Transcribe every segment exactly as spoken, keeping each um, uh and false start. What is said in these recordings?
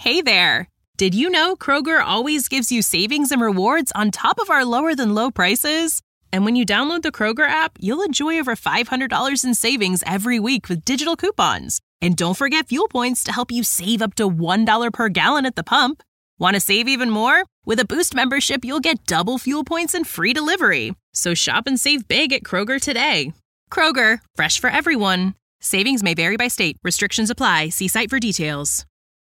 Hey there! Did you know Kroger always gives you savings and rewards on top of our lower-than-low prices? And when you download the Kroger app, you'll enjoy over five hundred dollars in savings every week with digital coupons. And don't forget fuel points to help you save up to one dollar per gallon at the pump. Want to save even more? With a Boost membership, you'll get double fuel points and free delivery. So shop and save big at Kroger today. Kroger, fresh for everyone. Savings may vary by state. Restrictions apply. See site for details.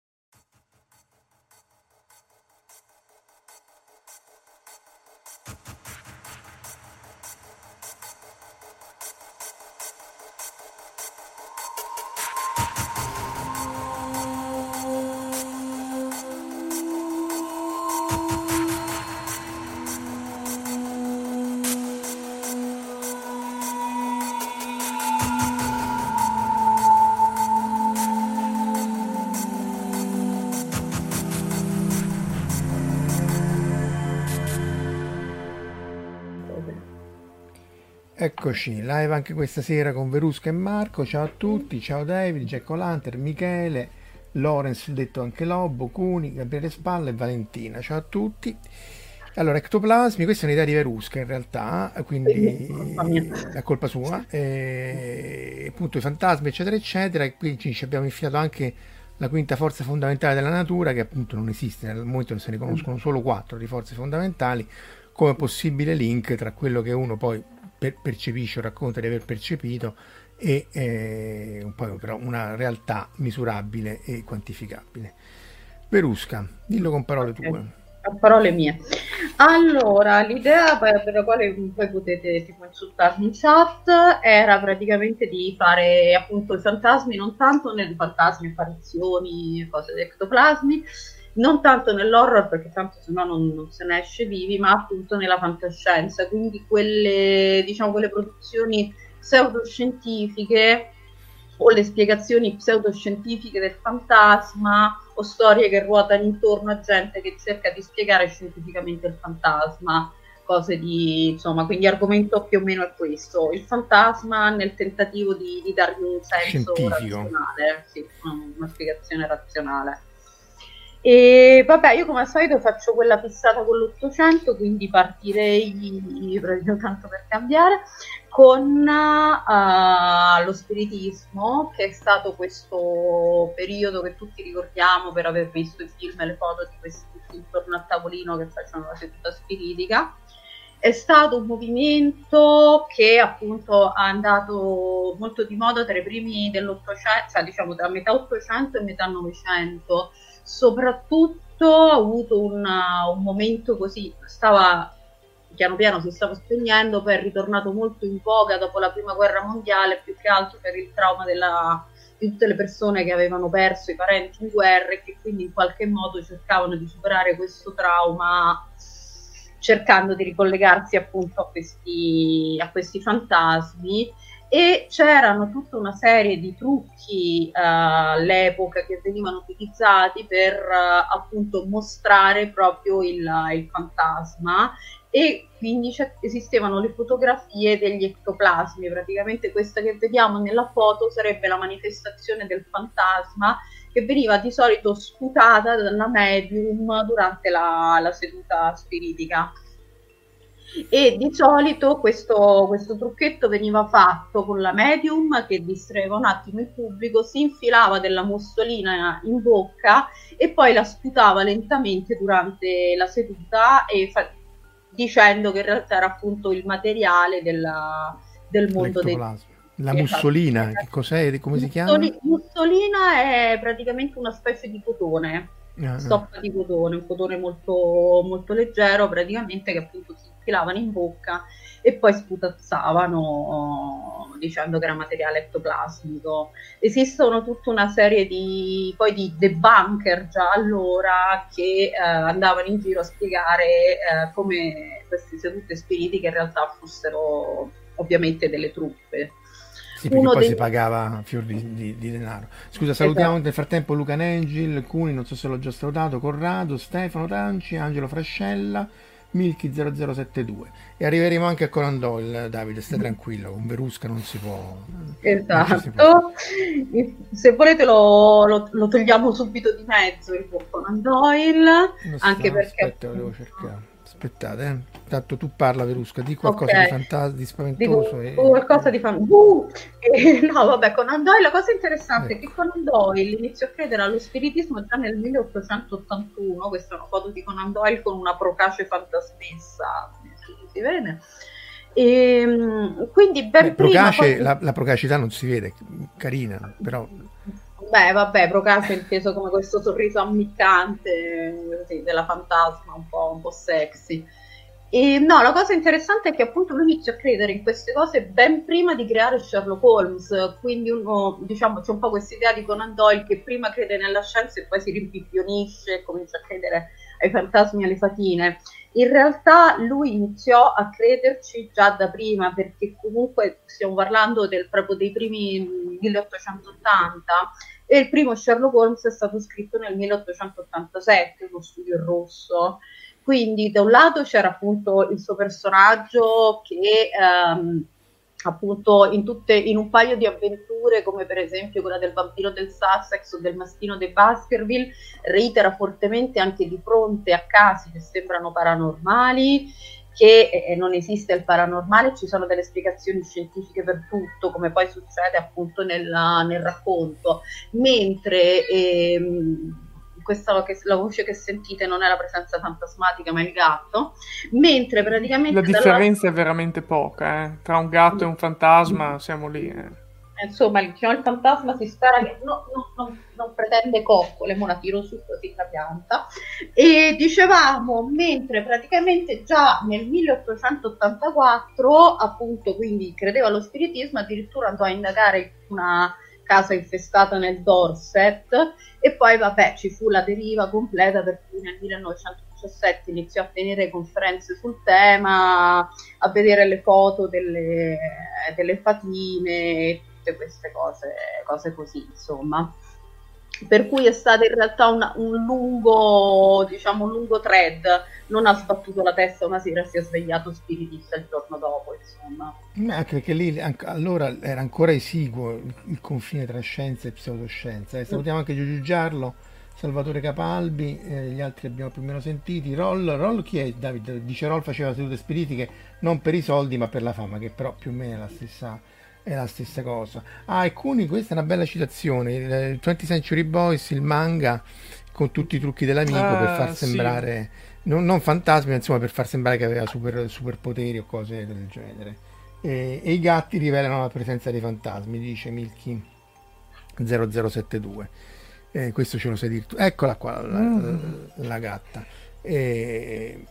Eccoci, live anche questa sera con Verusca e Marco. Ciao a tutti, ciao David, Jack O'Lantern, Michele, Lorenz, detto anche Lobo, Cuni, Gabriele Spalla e Valentina. Ciao a tutti. Allora, ectoplasmi, questa è un'idea di Verusca in realtà, quindi è colpa sua. E, appunto i fantasmi, eccetera, eccetera. E qui ci abbiamo infilato anche la quinta forza fondamentale della natura, che appunto non esiste, nel momento se ne conoscono solo quattro di forze fondamentali, come possibile link tra quello che uno poi per, percepisce o racconta di aver percepito e eh, poi però una realtà misurabile e quantificabile. Verusca, dillo con parole tue. A parole mie. Allora, l'idea per la quale poi potete tipo insultarmi in chat era praticamente di fare appunto i fantasmi, non tanto nelle fantasmi, apparizioni, cose di ectoplasmi, non tanto nell'horror perché tanto sennò non, non se ne esce vivi, ma appunto nella fantascienza, quindi quelle, diciamo, quelle produzioni pseudoscientifiche o le spiegazioni pseudoscientifiche del fantasma o storie che ruotano intorno a gente che cerca di spiegare scientificamente il fantasma, cose di, insomma, quindi argomento più o meno è questo, il fantasma nel tentativo di, di dargli un senso scientifico, razionale, sì, una spiegazione razionale. E vabbè, io come al solito faccio quella fissata con l'Ottocento, quindi partirei, tanto per cambiare, con uh, lo spiritismo, che è stato questo periodo che tutti ricordiamo per aver visto i film e le foto di questi intorno al tavolino che facevano la seduta spiritica. È stato un movimento che appunto è andato molto di moda tra i primi dell'Ottocento, cioè diciamo tra metà Ottocento e metà Novecento. Soprattutto ha avuto una, un momento così, stava piano piano si stava spegnendo, poi è ritornato molto in voga dopo la prima guerra mondiale, più che altro per il trauma della, di tutte le persone che avevano perso i parenti in guerra e che quindi in qualche modo cercavano di superare questo trauma cercando di ricollegarsi appunto a questi, a questi fantasmi. E c'erano tutta una serie di trucchi uh, all'epoca che venivano utilizzati per uh, appunto mostrare proprio il, il fantasma, e quindi esistevano le fotografie degli ectoplasmi. Praticamente questa che vediamo nella foto sarebbe la manifestazione del fantasma, che veniva di solito sputata dalla medium durante la, la seduta spiritica. E di solito questo, questo trucchetto veniva fatto con la medium che distraeva un attimo il pubblico, si infilava della mussolina in bocca e poi la sputava lentamente durante la seduta, e fa- dicendo che in realtà era appunto il materiale della, del mondo dei... La mussolina, che cos'è? Come si chiama? Mussoli- mussolina è praticamente una specie di cotone, Ah, stoffa di cotone, un cotone molto, molto leggero praticamente, che appunto si infilavano in bocca e poi sputazzavano dicendo che era materiale ectoplasmico. Esistono tutta una serie di poi di debunker già allora che eh, andavano in giro a spiegare eh, come queste sedute spiritiche in realtà fossero ovviamente delle truffe. Sì, perché Uno poi dei... si pagava fior di, di, di denaro. Scusa, salutiamo esatto. Nel frattempo Luca Nengil, Cuni, non so se l'ho già salutato, Corrado, Stefano Tanci, Angelo Frascella, Milky zero zero sette due. E arriveremo anche a Conan Doyle, Davide, stai tranquillo, con Verusca non si può. Esatto, si può. Se volete lo, lo, lo togliamo subito di mezzo il buon Conan Doyle, Non anche sta, perché aspetta, lo devo cercare. Aspettate, eh. Tanto tu parla, Verusca, di qualcosa okay. di fantastico, di spaventoso. Dico, E... qualcosa di fan... uh, eh, no, vabbè, Conan Doyle, la cosa interessante ecco. è che Conan Doyle iniziò a credere allo spiritismo già nel milleottocentottantuno. Questa è una foto di Conan Doyle con una procace fantasmessa, si vede. E, quindi ben Beh, prima procace, poi... la, la procacità non si vede, carina, però... Beh, vabbè, procace inteso come questo sorriso ammiccante, così, della fantasma, un po', un po' sexy. E no, la cosa interessante è che appunto lui inizia a credere in queste cose ben prima di creare Sherlock Holmes, quindi uno, diciamo, c'è un po' questa idea di Conan Doyle che prima crede nella scienza e poi si rimpippionisce e comincia a credere ai fantasmi e alle fatine. In realtà lui iniziò a crederci già da prima, perché comunque stiamo parlando del, proprio dei primi milleottocentottanta, e il primo Sherlock Holmes è stato scritto nel milleottocentottantasette, uno studio in rosso. Quindi da un lato c'era appunto il suo personaggio che ehm, appunto in, tutte, in un paio di avventure, come per esempio quella del vampiro del Sussex o del mastino dei Baskerville, reitera fortemente anche di fronte a casi che sembrano paranormali, che eh, non esiste il paranormale, ci sono delle spiegazioni scientifiche per tutto, come poi succede appunto nel, nel racconto, mentre ehm, questa che, la voce che sentite non è la presenza fantasmatica ma il gatto, mentre praticamente la differenza dalla... è veramente poca, eh? Tra un gatto e un fantasma siamo lì, eh. Insomma, diciamo, il fantasma si spera che no, no, no, non pretende coccole, mo la tiro su così la pianta. E dicevamo, mentre praticamente già nel milleottocentottantaquattro, appunto, quindi credeva allo spiritismo, addirittura andò a indagare una casa infestata nel Dorset, e poi vabbè ci fu la deriva completa, per cui nel millenovecentodiciassette iniziò a tenere conferenze sul tema, a vedere le foto delle, delle fatine, tutte queste cose, cose così, insomma. Per cui è stato in realtà una, un lungo, diciamo, un lungo thread. Non ha sbattuto la testa una sera e si è svegliato spiritista il giorno dopo, insomma. Anche perché lì anche, allora era ancora esiguo il, il confine tra scienza e pseudoscienza. Eh, salutiamo anche Giugiu Giarlo, Salvatore Capalbi, eh, gli altri abbiamo più o meno sentiti. Roll, Roll chi è? Davide dice Roll faceva sedute spiritiche non per i soldi ma per la fama, che però più o meno è la stessa, è la stessa cosa. Ah, e Cuni, questa è una bella citazione, il, il twentieth Century Boys, il manga con tutti i trucchi dell'amico ah, per far sembrare sì. non, non fantasmi, ma insomma per far sembrare che aveva super, superpoteri o cose del genere. E, e i gatti rivelano la presenza dei fantasmi, dice Milky zero zero sette due. Eh, questo ce lo sai dire tu. Eccola qua la, mm. la, la gatta. E...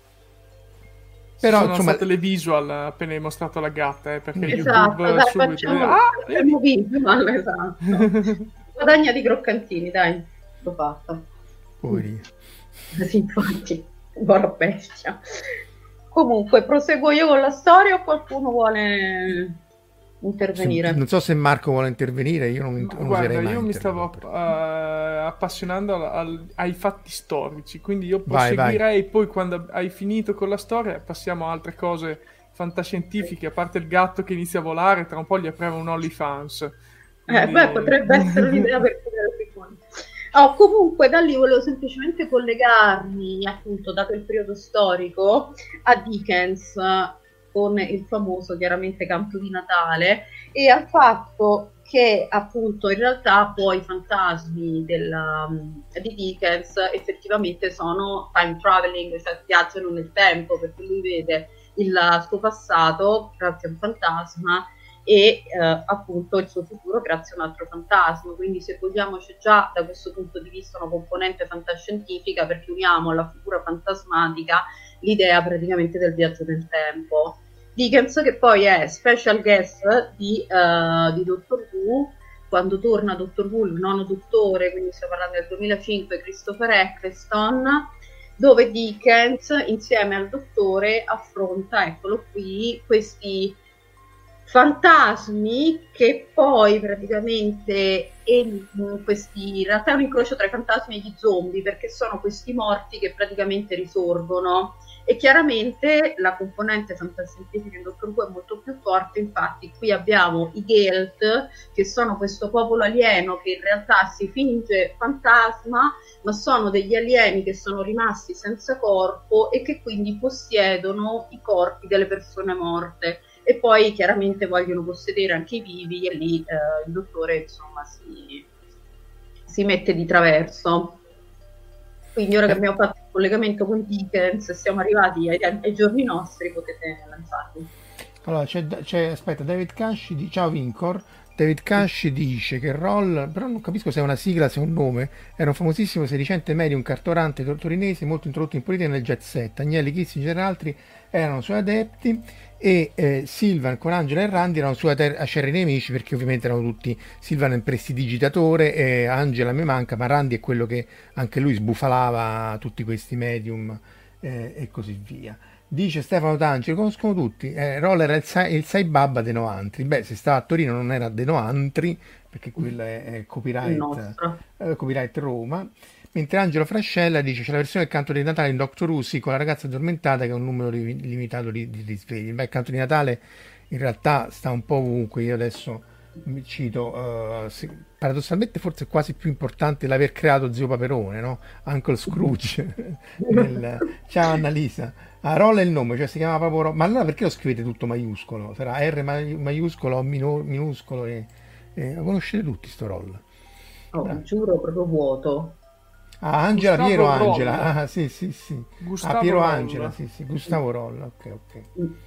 Però sono insomma state le visual appena hai mostrato la gatta, eh, perché esatto, YouTube dai, subito facciamo, ah, facciamo visual, esatto. Guadagna di croccantini, dai, l'ho fatta. Poverino. Sì, infatti, buona bestia. Comunque, proseguo io con la storia o qualcuno vuole intervenire? Se, non so se Marco vuole intervenire, io non, non guarda, mai io mi stavo uh, appassionando al, al, ai fatti storici, quindi io proseguirei, vai, vai. Poi quando hai finito con la storia passiamo a altre cose fantascientifiche, a parte il gatto che inizia a volare, tra un po' gli apriamo un OnlyFans. Quindi... Eh, beh, potrebbe essere un'idea per chiudere il piccone. Oh, comunque da lì volevo semplicemente collegarmi, appunto, dato il periodo storico, a Dickens, con il famoso chiaramente Canto di Natale, e al fatto che appunto in realtà poi i fantasmi della, di Dickens effettivamente sono time traveling, cioè viaggiano nel tempo, perché lui vede il suo passato grazie a un fantasma e eh, appunto il suo futuro grazie a un altro fantasma. Quindi se vogliamo c'è già da questo punto di vista una componente fantascientifica, perché uniamo alla figura fantasmatica l'idea praticamente del viaggio nel tempo. Dickens, che poi è special guest di, uh, di Doctor Who, quando torna Doctor Who, il nono dottore, quindi stiamo parlando del duemilacinque, Christopher Eccleston, dove Dickens insieme al dottore affronta, eccolo qui, questi fantasmi che poi praticamente e, questi, in realtà è un incrocio tra i fantasmi e gli zombie, perché sono questi morti che praticamente risorgono, e chiaramente la componente fantascientifica in Doctor Who è molto più forte. Infatti qui abbiamo i Gelt, che sono questo popolo alieno che in realtà si finge fantasma, ma sono degli alieni che sono rimasti senza corpo e che quindi possiedono i corpi delle persone morte, e poi chiaramente vogliono possedere anche i vivi, e lì eh, il dottore insomma si, si mette di traverso. Quindi ora che abbiamo fatto il collegamento con Dickens e siamo arrivati ai, ai giorni nostri, potete lanciarvi. Allora c'è, c'è aspetta, David Casci di ciao Vincor. David Casci dice che Roll, però non capisco se è una sigla, se è un nome, era un famosissimo sedicente medium cartorante torinese molto introdotto in politica nel jet set. Agnelli, Kissinger e altri erano suoi adepti, e eh, Sylvan con Angela e Randy erano suoi acerri nemici, perché ovviamente erano tutti, Sylvan è un prestidigitatore e Angela mi manca, ma Randy è quello che anche lui sbufalava tutti questi medium eh, e così via. Dice Stefano Tanci, lo conoscono tutti, eh, Roll era il, Sai, il Saibabba dei Noantri. Beh, se stava a Torino non era dei Noantri, perché quello è, è copyright, eh, copyright Roma. Mentre Angelo Frascella dice c'è la versione del canto di Natale in Doctor Who, sì, con la ragazza addormentata, che è un numero li- limitato di, di risvegli. Beh, il canto di Natale in realtà sta un po' ovunque. Io adesso mi cito, uh, sì, paradossalmente forse è quasi più importante l'aver creato Zio Paperone, no? Uncle Scrooge. nel... Ciao Annalisa. Ah, Roll è il nome, cioè si chiama proprio Roll. Ma allora perché lo scrivete tutto maiuscolo? Sarà R maiuscolo o minu- minuscolo? E, e... Lo conoscete tutti sto Roll? Oh, giuro, proprio vuoto. Ah, Angela, Gustavo Piero Roll. Angela, ah, sì, sì, sì. Gustavo ah, Piero Roll. Angela, sì, sì, Gustavo Roll, ok, ok.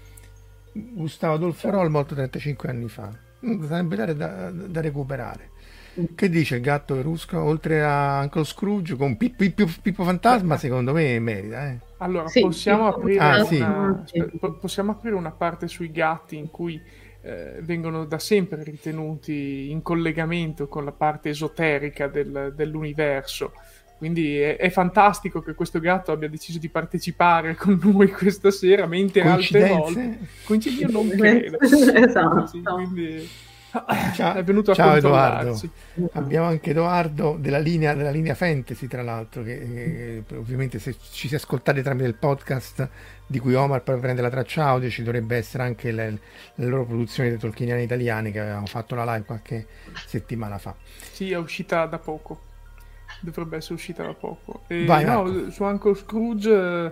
Gustavo Adolfo Roll, morto trentacinque anni fa. Mm, sarebbe da, da, da recuperare. Che dice il gatto Verusca? Oltre a Uncle Scrooge, con Pippo, Pippo, Pippo Fantasma, secondo me merita, eh. Allora, Sì, possiamo, sì. aprire Ah, sì. una, sp- possiamo aprire una parte sui gatti in cui eh, vengono da sempre ritenuti in collegamento con la parte esoterica del, dell'universo. Quindi è, è fantastico che questo gatto abbia deciso di partecipare con noi questa sera, mentre altre volte... Coincidenze? Io non credo. Esatto. Sì, quindi... Ciao, è venuto a ciao Edoardo. controllarci. Abbiamo anche Edoardo della linea, della linea fantasy, tra l'altro, che, che ovviamente se ci si ascoltate tramite il podcast di cui Omar poi prende la traccia audio, ci dovrebbe essere anche le, le loro produzioni dei tolkieniani italiani, che avevamo fatto la live qualche settimana fa. Sì, è uscita da poco. Dovrebbe essere uscita da poco. E Vai, no, Marco. su Uncle Scrooge, eh,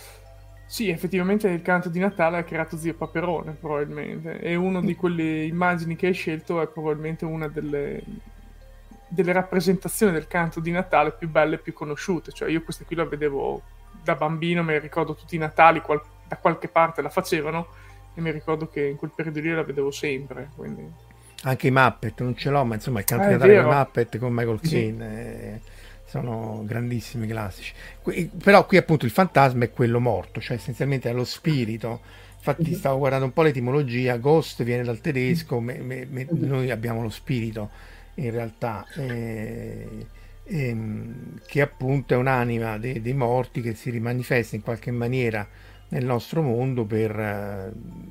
sì, effettivamente il canto di Natale ha creato Zio Paperone, probabilmente. E una di quelle immagini che hai scelto è probabilmente una delle, delle rappresentazioni del canto di Natale più belle e più conosciute. Cioè, io queste qui la vedevo da bambino, me le ricordo tutti i Natali, qual- da qualche parte la facevano, e mi ricordo che in quel periodo lì la vedevo sempre, quindi... Anche i Muppet, non ce l'ho, ma insomma il canto Ah, di è Natale con i vero. Muppet con Michael Sì. Caine eh, sono grandissimi classici. Qui- però qui appunto il fantasma è quello morto, cioè essenzialmente è lo spirito. Infatti stavo guardando un po' l'etimologia, ghost viene dal tedesco, me- me- me- noi abbiamo lo spirito in realtà, eh, ehm, che appunto è un'anima dei, dei morti che si rimanifesta in qualche maniera nel nostro mondo per eh,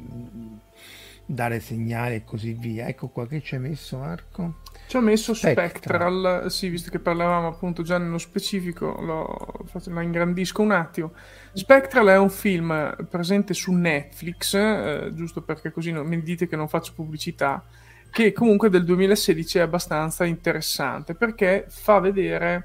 dare segnali e così via. Ecco qua, che ci hai messo, Marco? Ci ho messo Spectral. Spectral, sì, visto che parlavamo appunto già nello specifico, lo, faccio- la ingrandisco un attimo. Spectral è un film presente su Netflix, eh, giusto perché così non, mi dite che non faccio pubblicità, che comunque del duemilasedici è abbastanza interessante, perché fa vedere,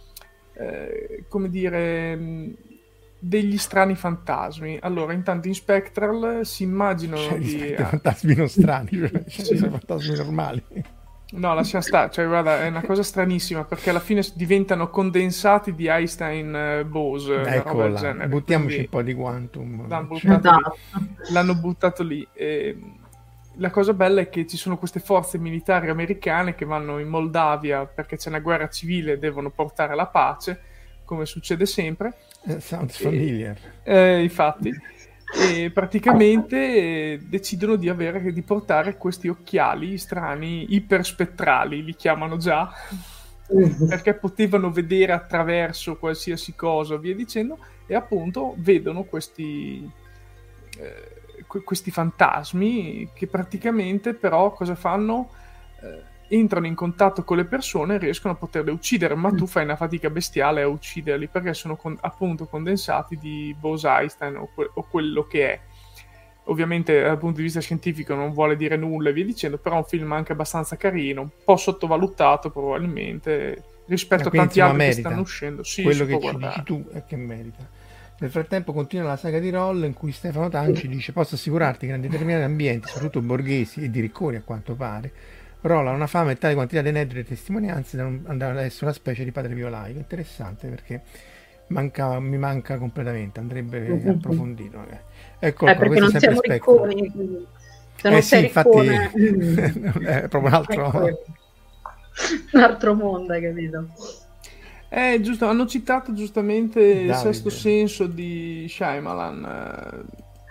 eh, come dire, mh, degli strani fantasmi. Allora, intanto in Spectral si immaginano Cioè, di... rispetto ai fantasmi non strani, cioè, Sì. sono fantasmi normali. No, lascia stare, cioè guarda, è una cosa stranissima perché alla fine diventano condensati di Einstein-Bose, una roba Ecco del là, genere. buttiamoci Quindi un po' di quantum. l'hanno Cioè, buttato lì. Esatto. L'hanno buttato lì. E la cosa bella è che ci sono queste forze militari americane che vanno in Moldavia perché c'è una guerra civile e devono portare la pace, come succede sempre. eh, sounds E- familiar. eh, infatti, e praticamente eh, decidono di avere di portare questi occhiali strani, iperspettrali, li chiamano già, perché potevano vedere attraverso qualsiasi cosa, via dicendo, e appunto vedono questi, eh, questi fantasmi che praticamente però cosa fanno? Eh, entrano in contatto con le persone e riescono a poterle uccidere, ma tu fai una fatica bestiale a ucciderli perché sono con, appunto condensati di Bose-Einstein o, que- o quello che è. Ovviamente dal punto di vista scientifico non vuole dire nulla e via dicendo, però è un film anche abbastanza carino, un po' sottovalutato probabilmente rispetto a tanti insomma, altri merita. che stanno uscendo. Sì, quello che ci guardare. dici tu è che merita. Nel frattempo continua la saga di Roll in cui Stefano Tanci dice: posso assicurarti che in determinati ambienti, soprattutto borghesi e di ricconi a quanto pare, Roll ha una fama e tale quantità di aneddoti e testimonianze da non andare ad essere una specie di padre violaico. Interessante, perché manca, mi manca completamente, andrebbe mm-hmm. approfondito magari. Ecco, eh, perché non siamo ricconi, quindi se non eh sei sì, infatti riccone è proprio un altro un altro mondo, hai capito? Eh, giusto, hanno citato giustamente Davide. Il sesto senso di Shyamalan.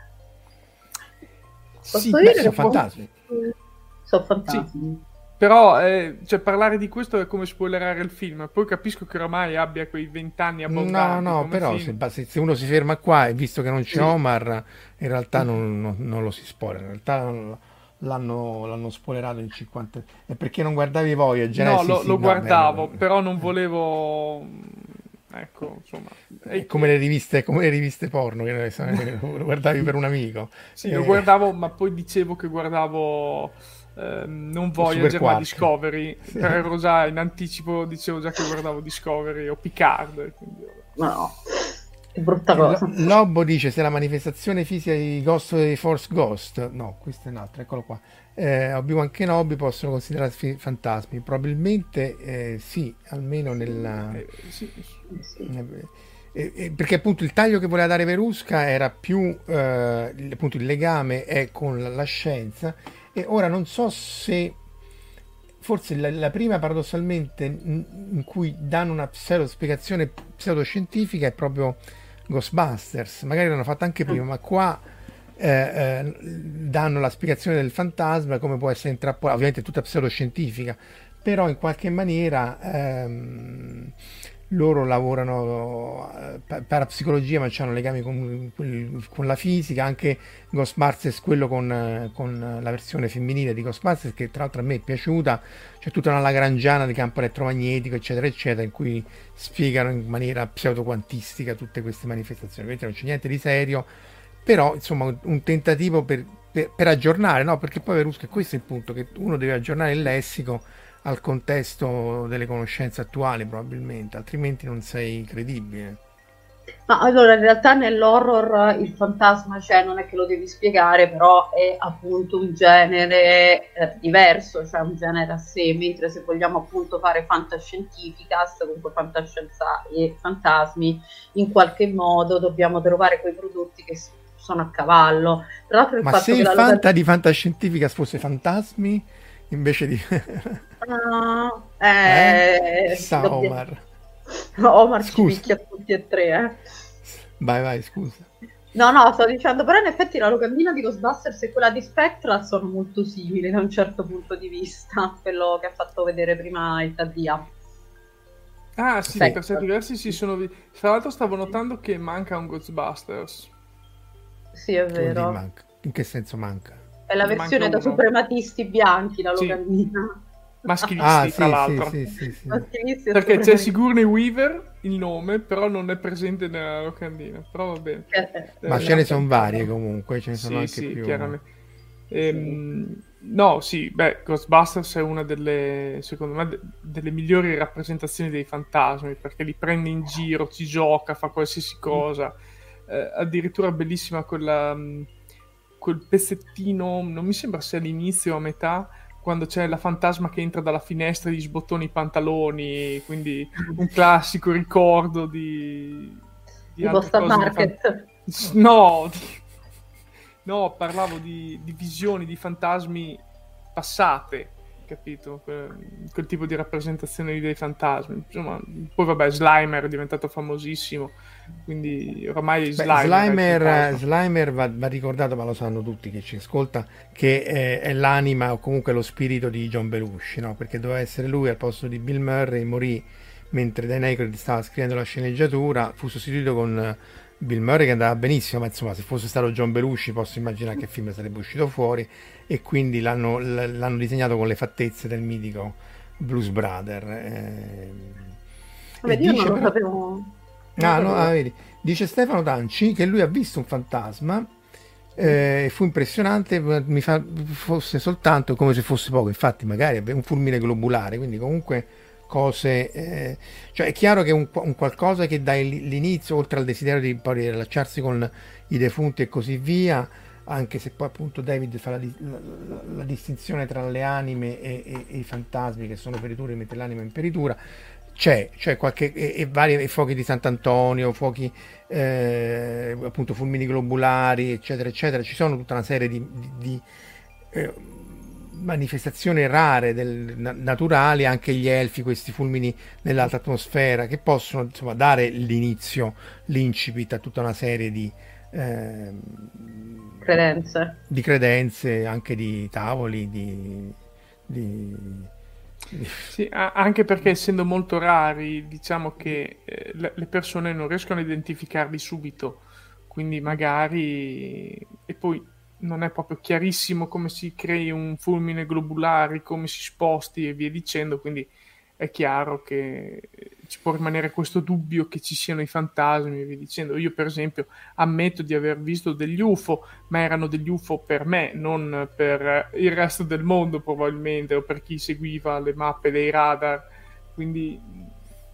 Posso sì, dire beh, sono fantasmi. Sono fantasmi. Sì. Però eh, cioè, parlare di questo è come spoilerare il film. Poi capisco che oramai abbia quei vent'anni abbondanti. No, no, però se, se uno si ferma qua e visto che non c'è sì. Omar, in realtà sì. non, non, non lo si spoiler. In realtà l'hanno, l'hanno spoilerato in cinquanta. E perché non guardavi Voyager? No, eh, lo, sì, lo sì, guardavo, no, però non volevo... Ecco, insomma... È come le riviste, come le riviste porno, che lo guardavi per un amico. Sì, eh. lo guardavo, ma poi dicevo che guardavo... Uh, non Voyager ma Discovery, sì. Ero già in anticipo, dicevo già che guardavo Discovery o Picard, quindi... no, che brutta cosa. L- Lobo dice: se la manifestazione fisica di Ghost of the Force Ghost, no, questo è un altro, eccolo qua, eh, Obi-Wan Kenobi possono considerarsi fantasmi, probabilmente eh, sì, almeno nella eh, sì. Eh, eh, perché appunto il taglio che voleva dare Verusca era più eh, appunto il legame è con la, la scienza. E ora non so se forse la, la prima paradossalmente in, in cui danno una pseudo spiegazione pseudoscientifica è proprio Ghostbusters, magari l'hanno fatta anche prima, ma qua eh, eh, danno la spiegazione del fantasma, come può essere intrappolato, ovviamente tutta pseudoscientifica, però in qualche maniera ehm, loro lavorano eh, parapsicologia, ma hanno legami con, con la fisica. Anche Ghostbusters, quello con, con la versione femminile di Ghostbusters, che tra l'altro a me è piaciuta, c'è tutta una lagrangiana di campo elettromagnetico eccetera eccetera, in cui spiegano in maniera pseudo-quantistica tutte queste manifestazioni. Ovviamente non c'è niente di serio, però insomma un, un tentativo per, per, per aggiornare, no? Perché poi Verusca, questo è il punto, che uno deve aggiornare il lessico al contesto delle conoscenze attuali, probabilmente, altrimenti non sei credibile. Ma allora in realtà nell'horror il fantasma c'è, non è che lo devi spiegare, però è appunto un genere eh, diverso, cioè un genere a sé, mentre se vogliamo appunto fare fantascientificast, comunque fantascienza e fantasmi, in qualche modo dobbiamo trovare quei prodotti che sono a cavallo. Tra l'altro il Ma fatto se che il la fanta local... di fantascientificast fosse fantasmi invece di uh, eh, eh? Sa dobbia... Omar Omar scusa. ci picchia tutti e tre, eh. vai vai scusa no no sto dicendo, però in effetti la locandina di Ghostbusters e quella di Spectral sono molto simili da un certo punto di vista, quello che ha fatto vedere prima il Taddia. Ah sì, sì, per certi versi si sono vi... tra l'altro stavo notando che manca un Ghostbusters. Sì, è vero. Manca. In che senso manca? È la versione da suprematisti bianchi, la locandina. Sì. Maschilisti, ah, tra sì, l'altro. Sì, sì, sì, sì. Perché c'è Sigourney Weaver, il nome, però non è presente nella locandina. Però va bene. Eh, Ma ce ne sono varie comunque, ce ne sono sì, anche sì, più. Chiaramente. Ehm, no, sì, beh, Ghostbusters è una delle, secondo me, de- delle migliori rappresentazioni dei fantasmi, perché li prende in giro, ci gioca, fa qualsiasi cosa. Eh, addirittura bellissima quella, quel pezzettino, non mi sembra sia all'inizio o a metà, quando c'è la fantasma che entra dalla finestra e gli sbottona i pantaloni, quindi un classico ricordo di... Di Boston Market. Fan... No, di... no, parlavo di, di visioni, di fantasmi passate, capito? Quel, quel tipo di rappresentazione dei fantasmi. Insomma, poi vabbè, Slimer è diventato famosissimo, quindi ormai Slimer, Beh, Slimer, Slimer va, va ricordato, ma lo sanno tutti che ci ascolta, che è, è l'anima o comunque lo spirito di John Belushi, no? Perché doveva essere lui al posto di Bill Murray, morì mentre Dan Aykroyd stava scrivendo la sceneggiatura, fu sostituito con Bill Murray che andava benissimo, ma insomma se fosse stato John Belushi posso immaginare che film sarebbe uscito fuori, e quindi l'hanno, l'hanno disegnato con le fattezze del mitico Blues Brother. Eh, Vabbè, io non lo però... sapevo. Ah, no, ah, vedi. Dice Stefano Danci che lui ha visto un fantasma e eh, fu impressionante, mi fa fosse soltanto come se fosse poco, infatti magari un fulmine globulare, quindi comunque cose, eh, cioè è chiaro che un, un qualcosa che dà l'inizio, oltre al desiderio di poi rilacciarsi con i defunti e così via, anche se poi appunto David fa la, la, la, la distinzione tra le anime e, e, e i fantasmi che sono peritura e mette l'anima in peritura, c'è, c'è qualche e, e vari e fuochi di Sant'Antonio, fuochi eh, appunto fulmini globulari eccetera eccetera, ci sono tutta una serie di, di, di eh, manifestazioni rare del, na, naturali, anche gli elfi, questi fulmini nell'alta atmosfera che possono insomma dare l'inizio, l'incipit a tutta una serie di eh, credenze di credenze anche di tavoli di, di, di... Sì, anche perché essendo molto rari diciamo che eh, le persone non riescono a identificarli subito, quindi magari e poi non è proprio chiarissimo come si crei un fulmine globulare, come si sposti e via dicendo, quindi è chiaro che ci può rimanere questo dubbio che ci siano i fantasmi e via dicendo. Io per esempio ammetto di aver visto degli U F O, ma erano degli U F O per me, non per il resto del mondo probabilmente, o per chi seguiva le mappe dei radar, quindi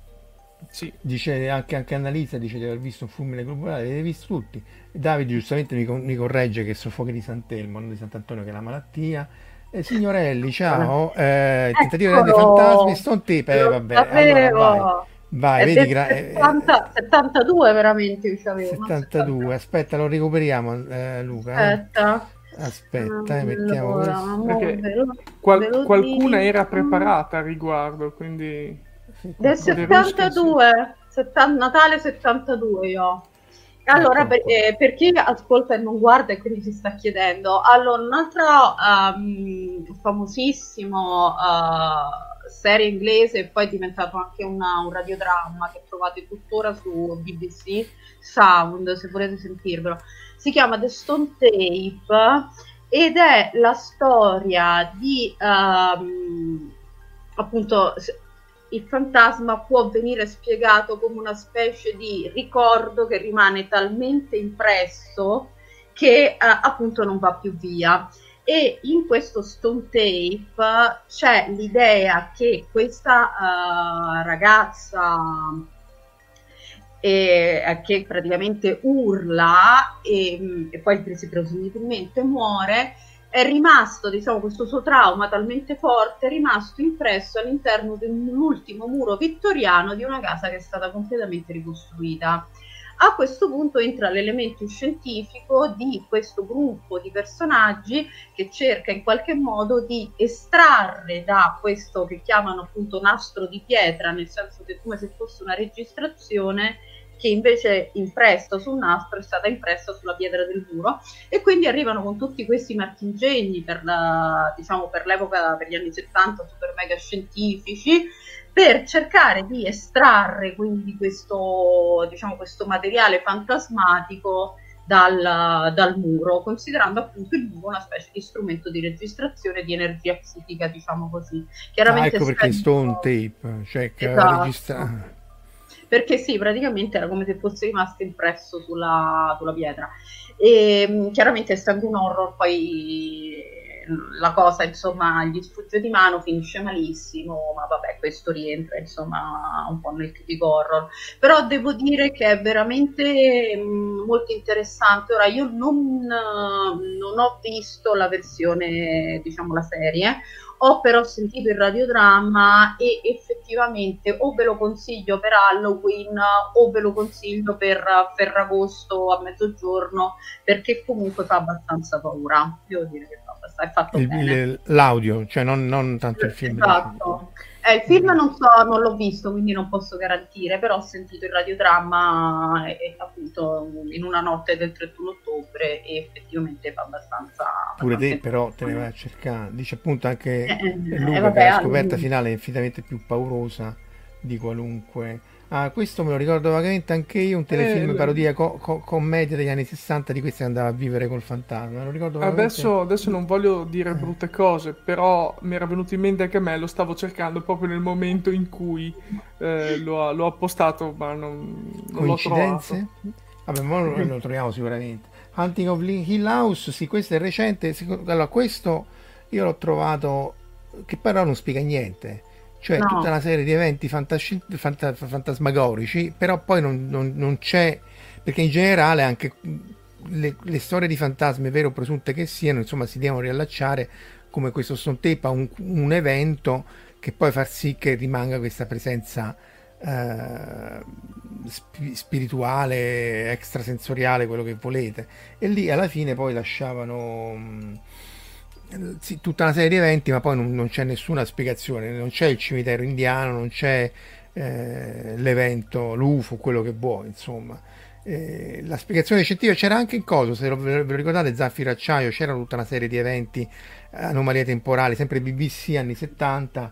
sì. Dice anche, anche Annalisa dice di aver visto un fulmine globulare, li avete visto tutti. Davide giustamente mi, mi corregge che sono fuochi di Sant'Elmo, non di Sant'Antonio, che è la malattia. Eh, signorelli, ciao. Eh, tentativo di grandi fantasmi, Stone Tape, eh, vabbè. Allora, vai, vai vedi. Gra- settanta, settantadue veramente io c'avevo. settantadue, aspetta, lo recuperiamo, eh, Luca. Aspetta. Eh. Aspetta, eh, mettiamo allora, questo. Qual- qualcuna era preparata a riguardo, quindi... Del settantadue, settanta, Natale settantadue io. Allora, per, eh, per chi ascolta e non guarda e quindi si sta chiedendo, allora un altro um, famosissimo uh, serie inglese e poi è diventato anche una, un radiodramma che trovate tuttora su B B C Sound, se volete sentirvelo, si chiama The Stone Tape ed è la storia di um, appunto... il fantasma può venire spiegato come una specie di ricordo che rimane talmente impresso che eh, appunto non va più via. E in questo Stone Tape c'è l'idea che questa uh, ragazza eh, che praticamente urla e, e poi presumibilmente muore, è rimasto, diciamo, questo suo trauma talmente forte, è rimasto impresso all'interno dell'ultimo muro vittoriano di una casa che è stata completamente ricostruita. A questo punto entra l'elemento scientifico di questo gruppo di personaggi che cerca in qualche modo di estrarre da questo che chiamano appunto nastro di pietra, nel senso che è come se fosse una registrazione che invece impresso sul nastro è stata impressa sulla pietra del muro, e quindi arrivano con tutti questi marchingegni per, la, diciamo, per l'epoca, per gli anni settanta, super mega scientifici, per cercare di estrarre quindi questo, diciamo, questo materiale fantasmatico dal, dal muro, considerando appunto il muro una specie di strumento di registrazione di energia psichica, diciamo così. Chiaramente ah, ecco perché Stone Tape, cioè che esatto. registra... Perché sì, praticamente era come se fosse rimasto impresso sulla, sulla pietra. E chiaramente essendo un horror poi la cosa insomma gli sfugge di mano, finisce malissimo, ma vabbè, questo rientra insomma un po' nel tipico horror. Però devo dire che è veramente mh, molto interessante. Ora io non, non ho visto la versione, diciamo la serie, ho però sentito il radiodramma e effettivamente o ve lo consiglio per Halloween o ve lo consiglio per Ferragosto a mezzogiorno, perché comunque fa abbastanza paura, devo dire che fa abbastanza, è fatto il, bene. Il, l'audio, cioè non, non tanto il film. Esatto. Eh, il film non so, non l'ho visto, quindi non posso garantire, però ho sentito il radiodramma e, e appunto in una notte del trentuno ottobre e effettivamente fa abbastanza... Pure abbastanza te però te ne vai a cercare, dice appunto anche eh, Luca eh, vabbè, che la scoperta um... finale è infinitamente più paurosa di qualunque Ah, questo me lo ricordo vagamente anche io, un telefilm Eh, parodia co- co- commedia degli anni sessanta di questi che andava a vivere col fantasma, me lo ricordo vagamente. Adesso, adesso non voglio dire brutte cose, però mi era venuto in mente anche a me, lo stavo cercando proprio nel momento in cui eh, l'ho, l'ho appostato, ma non, non l'ho Coincidenze? trovato. Vabbè, ma lo, lo troviamo sicuramente. Hunting of Hill House, sì, questo è recente. Secondo- Allora, questo io l'ho trovato, che però non spiega niente. Cioè, tutta No, una serie di eventi fantasci- fanta- fantasmagorici, però poi non, non- non c'è, perché in generale anche le, le storie di fantasmi, vero o presunte che siano, insomma, si devono riallacciare come questo stone tape a un, un evento che poi fa sì che rimanga questa presenza eh, spi- spirituale, extrasensoriale, quello che volete. E lì alla fine poi lasciavano mh, sì, tutta una serie di eventi, ma poi non, non c'è nessuna spiegazione, non c'è il cimitero indiano, non c'è eh, l'evento, l'U F O, quello che vuoi, insomma. Eh, la spiegazione scientifica c'era anche in coso, se lo, ve lo ricordate, Zaffiro Acciaio, c'era tutta una serie di eventi, anomalie temporali, sempre B B C anni settanta.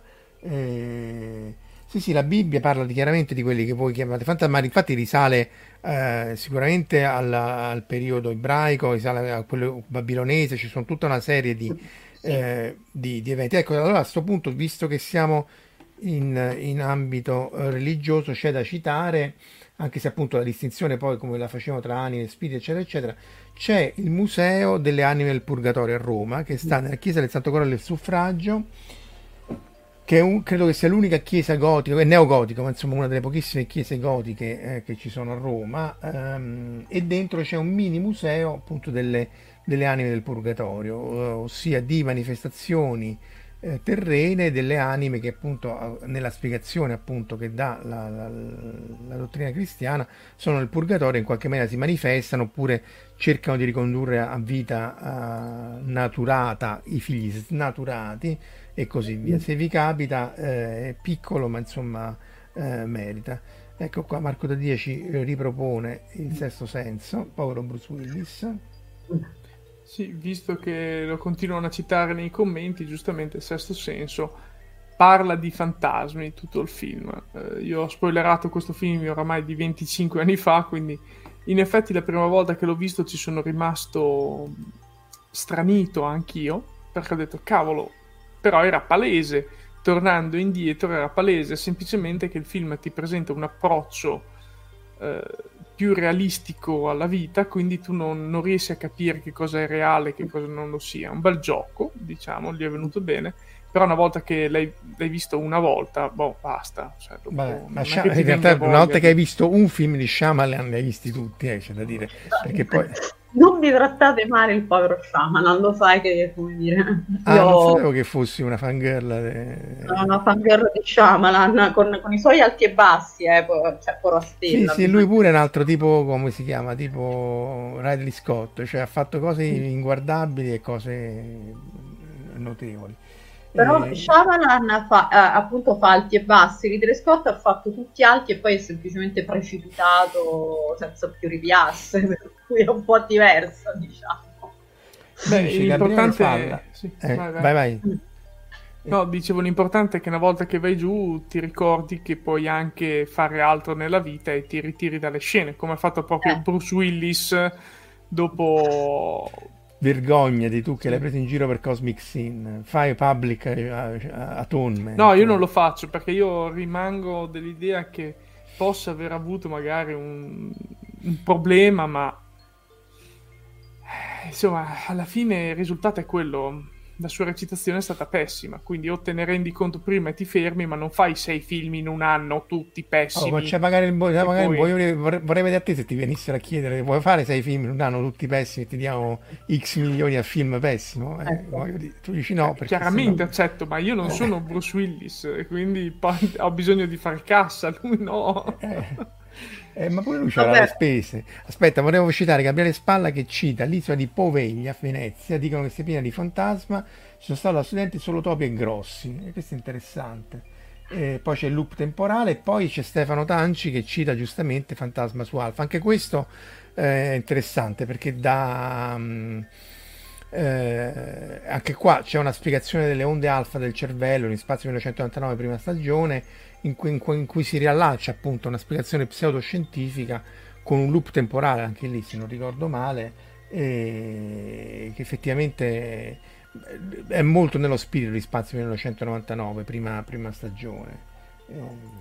eh, sì, sì, la Bibbia parla di- chiaramente di quelli che voi chiamate fantasmi, ma infatti risale eh, sicuramente alla- al periodo ebraico, risale a quello babilonese, ci sono tutta una serie di, sì. eh, di- di eventi. Ecco, allora a questo punto, visto che siamo in, in ambito eh, religioso, c'è da citare, anche se appunto la distinzione poi come la facevano tra anime e spiriti, eccetera, eccetera, c'è il Museo delle Anime del Purgatorio a Roma, che sta nella chiesa del Santo Cuore del Suffragio, che è un- credo che sia l'unica chiesa gotica, è neogotica, ma insomma una delle pochissime chiese gotiche eh, che ci sono a Roma, ehm, e dentro c'è un mini museo appunto delle, delle anime del purgatorio, eh, ossia di manifestazioni eh, terrene delle anime che appunto eh, nella spiegazione appunto che dà la, la- la dottrina cristiana sono nel purgatorio, in qualche maniera si manifestano oppure cercano di ricondurre a vita eh, naturata i figli snaturati e così via. Se vi capita, eh, è piccolo, ma insomma eh, merita. Ecco qua, Marco Daddia ci eh, ripropone il sesto senso, povero Bruce Willis. Sì, visto che lo continuano a citare nei commenti, giustamente il sesto senso parla di fantasmi tutto il film. Eh, io ho spoilerato questo film oramai di venticinque anni fa, quindi in effetti la prima volta che l'ho visto ci sono rimasto stranito anch'io, perché ho detto cavolo, però era palese, tornando indietro era palese semplicemente che il film ti presenta un approccio eh, più realistico alla vita, quindi tu non, non riesci a capire che cosa è reale e che cosa non lo sia. Un bel gioco, diciamo, gli è venuto bene, però una volta che l'hai, l'hai visto una volta, boh, basta. Cioè, dopo, Vabbè, non ma è Sha- che ti in realtà venga una voglia volta che hai di- visto un film di Shyamalan, li hai visti tutti, eh, c'è da dire, perché poi... Non vi trattate male il povero Shyamalan, lo sai che, come dire, Ah, non io sapevo che fossi una fangirl. sono eh. una fangirl di Shyamalan con, con i suoi alti e bassi, eh, po- cioè Poro Sì, Stella. sì, lui pure è un altro tipo, come si chiama, tipo Ridley Scott, cioè ha fatto cose inguardabili e cose notevoli. Però Eh, Shyamalan fa, eh, appunto fa alti e bassi, Ridley Scott ha fatto tutti alti e poi è semplicemente precipitato senza più ripiasse, per cui è un po' diverso, diciamo. Beh, dici Gabriele Falla. l'importante... Sì, Eh, vai, vai. vai, vai. No, dicevo, l'importante è che una volta che vai giù ti ricordi che puoi anche fare altro nella vita e ti ritiri dalle scene, come ha fatto proprio Eh. Bruce Willis dopo... Vergognati tu che Sì. l'hai preso in giro per Cosmic Sin, fai public eh, atonement. No, io non lo faccio perché io rimango dell'idea che possa aver avuto magari un, un problema, ma eh, insomma, alla fine il risultato è quello. La sua recitazione è stata pessima, quindi o te ne rendi conto prima e ti fermi, ma non fai sei film in un anno tutti Oh, pessimi. ma c'è magari il bo- che magari poi- vorrei, vorrei- vorrei vedere a te se ti venissero a chiedere vuoi fare sei film in un anno tutti pessimi e ti diamo X milioni a film pessimo. Eh, Ecco. voglio dire, tu dici no, perché Chiaramente sennò- accetto, ma io non sono Bruce Willis e quindi poi ho bisogno di fare cassa, lui no. Eh, eh, ma pure lui c'era Vabbè. le spese. Aspetta, volevo citare Gabriele Spalla che cita l'isola di Poveglia a Venezia, dicono che sia piena di fantasma, ci sono stati da studenti solo topi e grossi, e questo è interessante. Eh, poi c'è il loop temporale e poi c'è Stefano Tanci che cita giustamente Fantasma su Alfa. Anche questo eh, è interessante perché dà, mm, Eh, anche qua c'è una spiegazione delle onde alfa del cervello in Spazio millenovecentonovantanove prima stagione, in cui, in cui, in cui si riallaccia appunto una spiegazione pseudoscientifica con un loop temporale, anche lì se non ricordo male, e che effettivamente è molto nello spirito di Spazio millenovecentonovantanove prima, prima stagione. eh.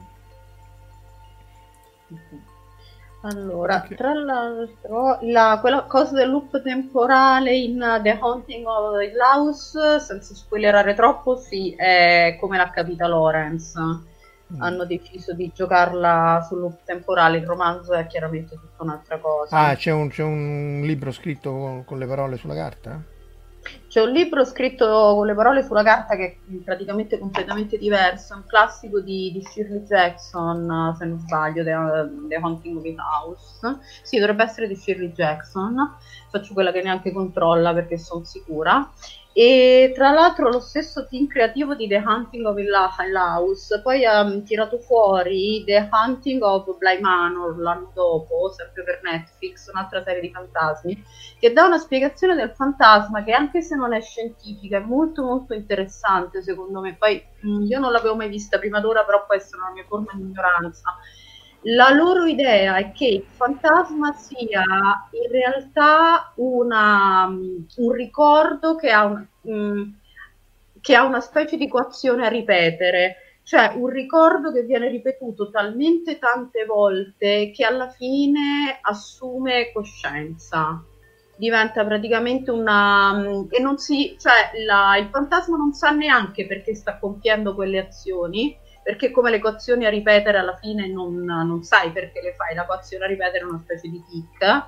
Allora, okay. Tra l'altro, la, quella cosa del loop temporale in The Haunting of Hill House, senza spoilerare troppo, sì, è come l'ha capita Lawrence. Mm. Hanno deciso di giocarla sul loop temporale, il romanzo è chiaramente tutta un'altra cosa. Ah, c'è un, c'è un libro scritto con, con le parole sulla carta? C'è un libro scritto con le parole sulla carta che è praticamente completamente diverso, è un classico di, di Shirley Jackson, se non sbaglio, The, The Haunting of Hill House. Sì, dovrebbe essere di Shirley Jackson, faccio quella che neanche controlla perché sono sicura. E tra l'altro lo stesso team creativo di The Haunting of Hill House poi ha um, tirato fuori The Haunting of Bly Manor l'anno dopo, sempre per Netflix, un'altra serie di fantasmi, che dà una spiegazione del fantasma che anche se non è scientifica è molto molto interessante secondo me. Poi mh, io non l'avevo mai vista prima d'ora, però può essere una mia forma di ignoranza. La loro idea è che il fantasma sia in realtà una, un ricordo che ha, un, um, che ha una specie di equazione a ripetere, cioè un ricordo che viene ripetuto talmente tante volte che alla fine assume coscienza, diventa praticamente una... e non si, cioè la, il fantasma non sa neanche perché sta compiendo quelle azioni, perché come le equazioni a ripetere alla fine non, non sai perché le fai, l'equazione a ripetere è una specie di tic,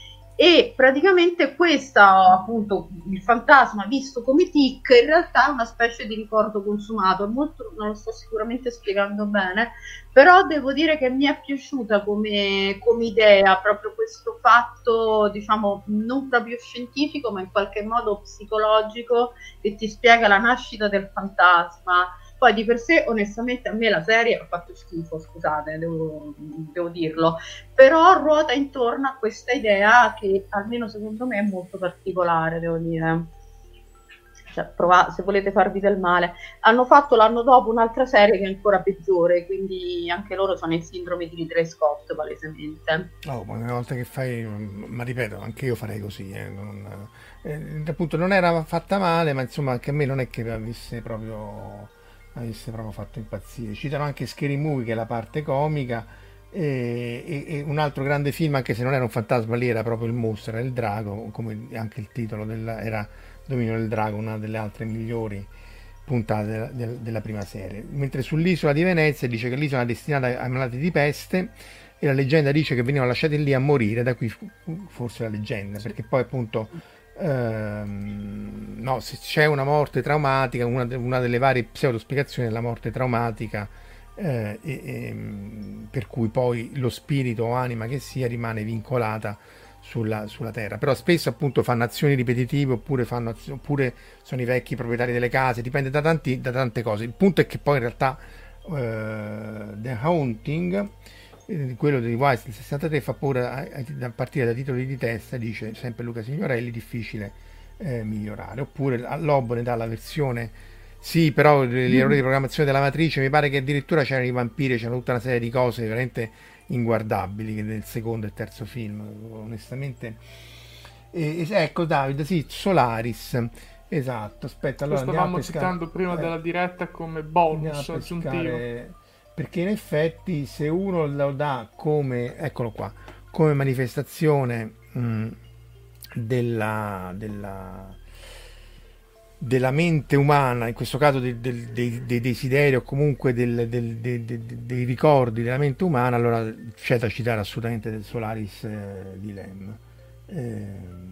e praticamente questa, appunto, il fantasma visto come tic in realtà è una specie di ricordo consumato. È molto, non lo sto sicuramente spiegando bene, però devo dire che mi è piaciuta come, come idea proprio questo fatto, diciamo, non proprio scientifico ma in qualche modo psicologico, che ti spiega la nascita del fantasma. Poi di per sé onestamente a me la serie ha fatto schifo, scusate, devo, devo dirlo, però ruota intorno a questa idea che almeno secondo me è molto particolare, devo dire. Cioè, provate, se volete farvi del male. Hanno fatto l'anno dopo un'altra serie che è ancora peggiore, quindi anche loro sono il sindrome di Ridley Scott palesemente. Oh, ma una volta che fai, ma ripeto, anche io farei così, eh, non, eh, appunto non era fatta male, ma insomma anche a me non è che avesse proprio... avesse proprio fatto impazzire. Citano anche Scary Movie, che è la parte comica, e, e, e un altro grande film, anche se non era un fantasma lì, era proprio il mostro, era il drago, come anche il titolo della, era Dominio del Drago, una delle altre migliori puntate della, della, della prima serie. Mentre sull'isola di Venezia dice che l'isola è destinata ai malati di peste e la leggenda dice che venivano lasciati lì a morire, da qui forse la leggenda, perché poi appunto Ehm, no, se c'è una morte traumatica, una, de- una delle varie pseudospiegazioni della morte traumatica, eh, e, e, per cui poi lo spirito o anima che sia rimane vincolata sulla, sulla terra. Però spesso appunto fanno azioni ripetitive, oppure, fanno, oppure sono i vecchi proprietari delle case, dipende da, tanti, da tante cose. Il punto è che poi in realtà eh, The Haunting, quello di Wise del sessantatré, fa paura a partire da titoli di testa, dice sempre Luca Signorelli, difficile eh, migliorare. Oppure Lobo ne dà la versione, sì, però gli errori di programmazione della matrice, mi pare che addirittura c'erano i vampiri, c'erano tutta una serie di cose veramente inguardabili nel secondo e terzo film, onestamente. E, ecco Davide, sì, Solaris, esatto, aspetta, allora lo stavamo citando prima eh, della diretta come bonus aggiuntivo, perché in effetti se uno lo dà come, eccolo qua, come manifestazione mh, della, della, della mente umana, in questo caso dei, dei, dei desideri o comunque del, del, dei, dei, dei ricordi della mente umana, allora c'è da citare assolutamente del Solaris eh, di Lem. Eh,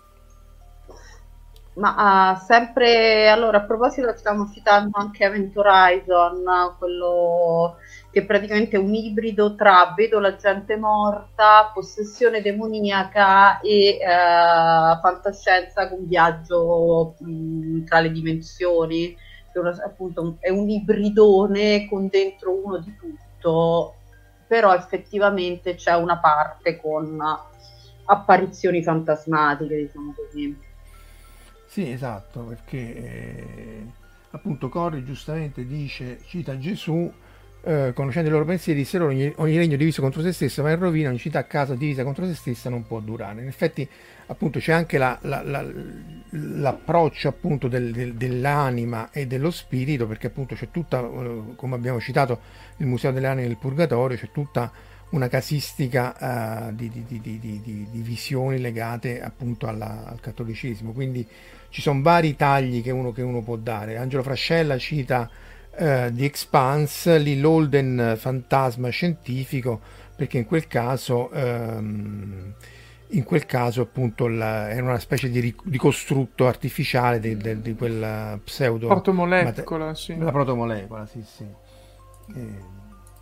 Ma uh, sempre, allora a proposito stiamo citando anche Event Horizon, quello che praticamente è un ibrido tra vedo la gente morta, possessione demoniaca e uh, fantascienza con viaggio mh, tra le dimensioni, che una, appunto è un ibridone con dentro uno di tutto, però effettivamente c'è una parte con apparizioni fantasmatiche, diciamo così. Sì, esatto, perché eh, appunto Corri giustamente dice, cita Gesù, eh, conoscendo i loro pensieri, disse loro, ogni, ogni regno diviso contro se stesso va in rovina, ogni città a casa divisa contro se stessa non può durare. In effetti appunto c'è anche la, la, la, l'approccio appunto del, del, dell'anima e dello spirito, perché appunto c'è tutta, eh, come abbiamo citato, il Museo delle Anime del Purgatorio, c'è tutta una casistica uh, di, di, di, di, di, di visioni legate appunto alla, al cattolicesimo, quindi ci sono vari tagli che uno, che uno può dare. Angelo Frascella cita uh, The Expanse, lì l'Holden fantasma scientifico, perché in quel caso um, in quel caso appunto la, era una specie di, di costrutto artificiale di, di, di quella pseudo protomolecola, mate- sì. la protomolecola, sì sì. E,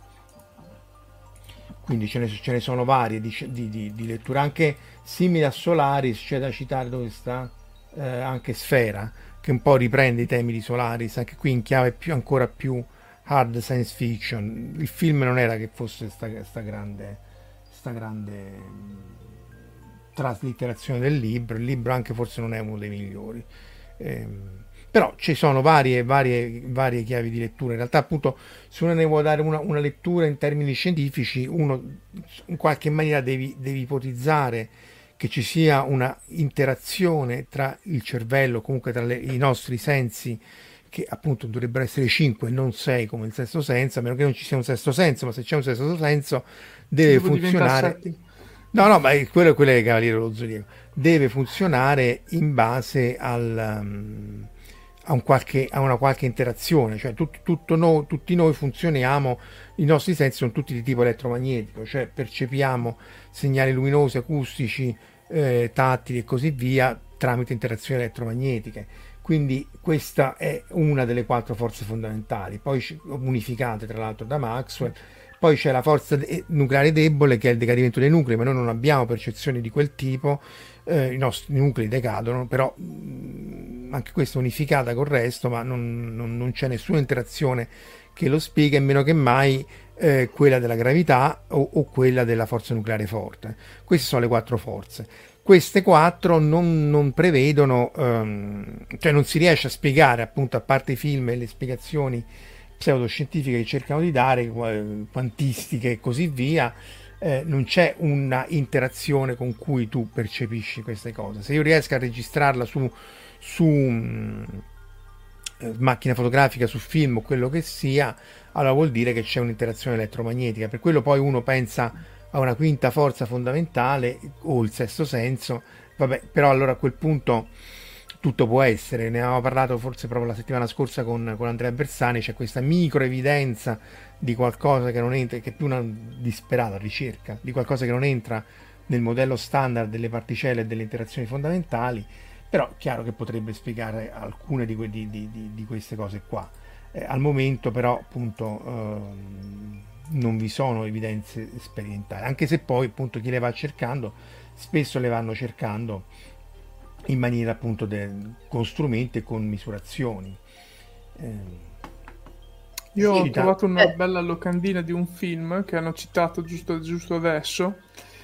quindi ce ne, ce ne sono varie di, di, di, di letture, anche simili a Solaris, c'è da citare, dove sta eh, anche Sfera, che un po' riprende i temi di Solaris, anche qui in chiave più, ancora più hard science fiction. Il film non era che fosse sta, sta grande, sta grande traslitterazione del libro, il libro anche forse non è uno dei migliori. Ehm, però ci sono varie, varie, varie chiavi di lettura. In realtà appunto se uno ne vuole dare una, una lettura in termini scientifici, uno in qualche maniera devi, devi ipotizzare che ci sia una interazione tra il cervello, comunque tra le, i nostri sensi, che appunto dovrebbero essere cinque e non sei come il sesto senso, a meno che non ci sia un sesto senso, ma se c'è un sesto senso deve funzionare. No, no, ma quello, quello è il Cavaliere dello Zodiaco. Deve funzionare in base al... Um, A, un qualche, a una qualche interazione, cioè tut, tutto noi, tutti noi funzioniamo, i nostri sensi sono tutti di tipo elettromagnetico, cioè percepiamo segnali luminosi, acustici, eh, tattili e così via tramite interazioni elettromagnetiche. Quindi questa è una delle quattro forze fondamentali, poi unificate tra l'altro da Maxwell. Poi c'è la forza de- nucleare debole, che è il decadimento dei nuclei, ma noi non abbiamo percezioni di quel tipo, eh, i nostri nuclei decadono, però mh, anche questa è unificata col resto, ma non, non, non c'è nessuna interazione che lo spiega, e meno che mai eh, quella della gravità o, o quella della forza nucleare forte. Queste sono le quattro forze. Queste quattro non, non prevedono, ehm, cioè non si riesce a spiegare, appunto, a parte i film e le spiegazioni pseudoscientifiche che cercano di dare, quantistiche e così via, eh, non c'è una interazione con cui tu percepisci queste cose. Se io riesco a registrarla su, su mh, macchina fotografica, su film o quello che sia, allora vuol dire che c'è un'interazione elettromagnetica. Per quello poi uno pensa a una quinta forza fondamentale o il sesto senso, vabbè, però allora a quel punto tutto può essere. Ne avevamo parlato forse proprio la settimana scorsa con, con Andrea Bersani. C'è questa micro evidenza di qualcosa che non entra, che è più una disperata ricerca di qualcosa che non entra nel modello standard delle particelle e delle interazioni fondamentali, però chiaro che potrebbe spiegare alcune di, que- di, di, di queste cose qua. Eh, al momento però appunto ehm, non vi sono evidenze sperimentali, anche se poi appunto chi le va cercando spesso le vanno cercando in maniera appunto de, con strumenti e con misurazioni. Eh, Io ho cita... trovato una bella locandina di un film che hanno citato giusto, giusto adesso,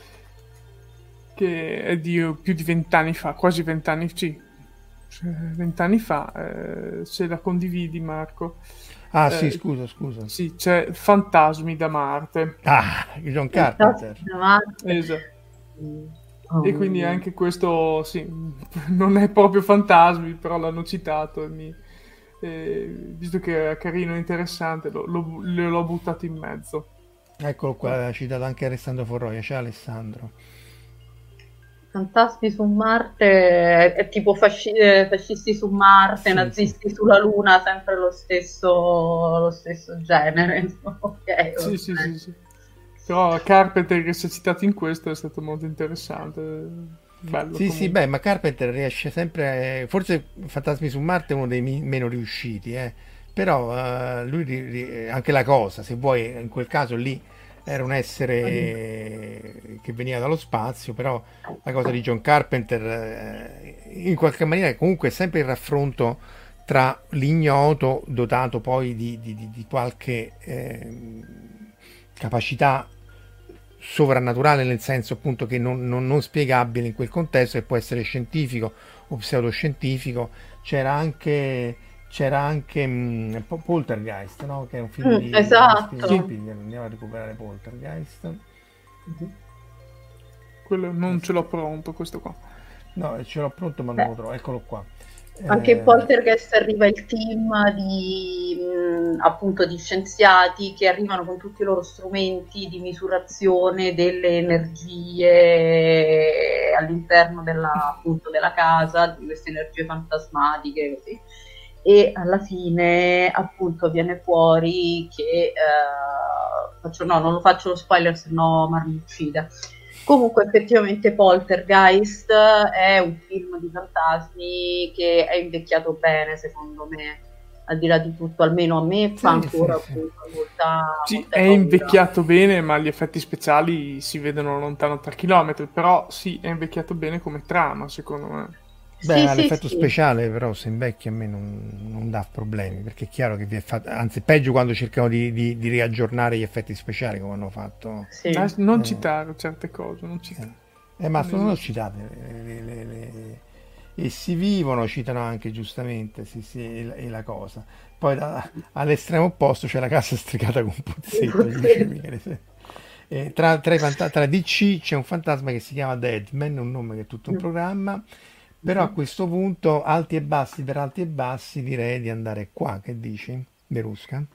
che è di più di vent'anni fa, quasi vent'anni, sì, vent'anni fa, eh, se la condividi Marco. Ah eh, sì, scusa, scusa. Sì, c'è Fantasmi da Marte. Ah, John Carpenter. Esatto. Oh, e quindi anche questo, sì, non è proprio fantasmi, però l'hanno citato e mi, eh, visto che è carino e interessante, lo, lo, l'ho buttato in mezzo. Eccolo qua, ha citato anche Alessandro Forroia. Ciao Alessandro. Fantasmi su Marte è tipo fasci- fascisti su Marte, sì, nazisti sì. Sulla Luna, sempre lo stesso, lo stesso genere. Okay, sì, sì, sì, sì. Però Carpenter che si è citato in questo è stato molto interessante. Bello, sì, comunque. Sì, beh, ma Carpenter riesce sempre. Forse Fantasmi su Marte è uno dei mi- meno riusciti, eh. Però uh, lui ri- ri- anche la cosa, se vuoi, in quel caso lì era un essere che veniva dallo spazio, però la cosa di John Carpenter eh, in qualche maniera comunque è sempre il raffronto tra l'ignoto dotato poi di, di, di, di qualche eh, capacità sovrannaturale, nel senso appunto che non, non, non spiegabile in quel contesto, che può essere scientifico o pseudoscientifico. C'era anche c'era anche mh, Poltergeist, no? Che è un film Mm, di esatto. di Spielberg. Andiamo a recuperare Poltergeist. Quello non ce l'ho pronto, questo qua. No, ce l'ho pronto ma Beh. non lo trovo, eccolo qua. Anche in Eh, Poltergeist arriva il team di mh, appunto di scienziati che arrivano con tutti i loro strumenti di misurazione delle energie all'interno della, appunto, della casa, di queste energie fantasmatiche, così. E alla fine appunto viene fuori che eh, faccio, no, non lo faccio lo spoiler, se no Mar mi uccide. Comunque effettivamente Poltergeist è un film di fantasmi che è invecchiato bene, secondo me, al di là di tutto, almeno a me fa Sì, ancora sì, sì. molta, molta, Sì, molta è paura. invecchiato bene, ma gli effetti speciali si vedono lontano tre chilometri, però sì, è invecchiato bene come trama, secondo me. Beh, Sì, ma sì, l'effetto sì. speciale però se invecchia a me non, non dà problemi, perché è chiaro che vi è fatto, anzi peggio quando cercano di, di, di riaggiornare gli effetti speciali come hanno fatto. Sì. Ah, non Eh. citare certe cose, non citare. Eh, ma Non sono esiste. citate le, le- le- e si vivono, citano anche giustamente, sì, sì, e, la- e la cosa. Poi da- all'estremo opposto c'è la casa stricata con Pozzetto, gli dice Michele. Sì. E tra, tra i fanta- tra D C c'è un fantasma che si chiama Deadman, un nome che è tutto un programma, però a questo punto alti e bassi per alti e bassi direi di andare qua, che dici, Verusca?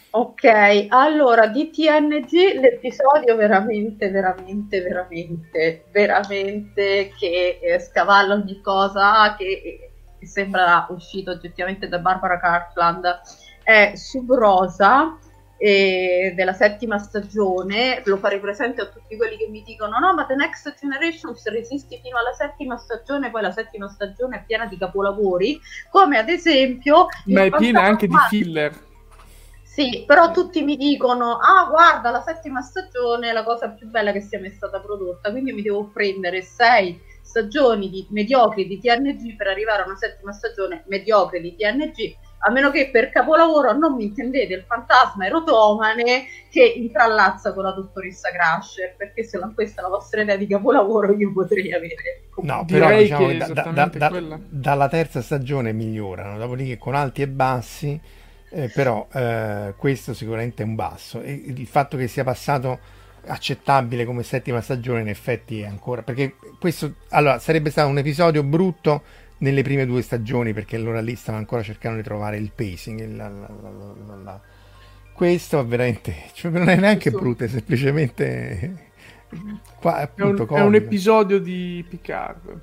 Ok, allora di T N G l'episodio veramente, veramente, veramente, veramente che eh, scavalla ogni cosa, che, eh, che sembra uscito oggettivamente da Barbara Cartland, è Sub Rosa eh, della settima stagione. Lo farei presente a tutti quelli che mi dicono no, ma The Next Generation se resisti fino alla settima stagione, poi la settima stagione è piena di capolavori, come ad esempio Ma il è piena anche di fantasma- filler. Sì, però tutti mi dicono, ah guarda, la settima stagione è la cosa più bella che sia mai stata prodotta, quindi mi devo prendere sei stagioni di mediocri di T N G per arrivare a una settima stagione mediocre di T N G, a meno che per capolavoro non mi intendete il fantasma erotomane che intrallazza con la dottoressa Crusher, perché se la, questa è la vostra idea di capolavoro io potrei avere. No, Direi però diciamo che che è da- da- da- esattamente da- quella. dalla terza stagione migliorano, dopodiché con alti e bassi, eh, però eh, questo sicuramente è un basso. E il fatto che sia passato accettabile come settima stagione in effetti è ancora, perché questo allora sarebbe stato un episodio brutto nelle prime due stagioni, perché allora lì stavano ancora cercando di trovare il pacing, il- la- la- la- la- la- questo è veramente, cioè, non è neanche Questo- brutto, è semplicemente qua, È appunto un, è un comico. episodio di Picard.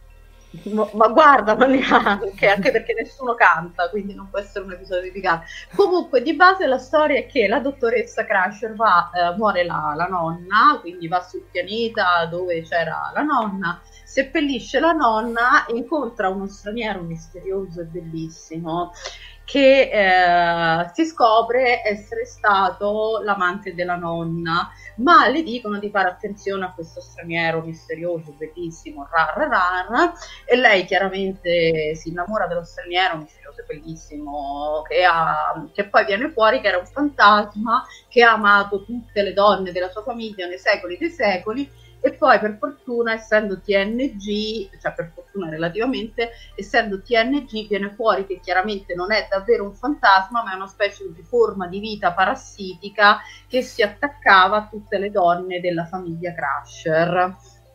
Ma, ma guarda, ma neanche, anche perché nessuno canta, quindi non può essere un episodio di Picard. Comunque, di base la storia è che la dottoressa Crusher va, eh, muore la, la nonna, quindi va sul pianeta dove c'era la nonna, seppellisce la nonna e incontra uno straniero misterioso e bellissimo che eh, si scopre essere stato l'amante della nonna, ma le dicono di fare attenzione a questo straniero misterioso, bellissimo, rar, rar, e lei chiaramente si innamora dello straniero misterioso e bellissimo, che, ha, che poi viene fuori che era un fantasma che ha amato tutte le donne della sua famiglia nei secoli dei secoli. E poi per fortuna, essendo T N G, cioè per fortuna relativamente, essendo T N G viene fuori che chiaramente non è davvero un fantasma, ma è una specie di forma di vita parassitica che si attaccava a tutte le donne della famiglia Crusher.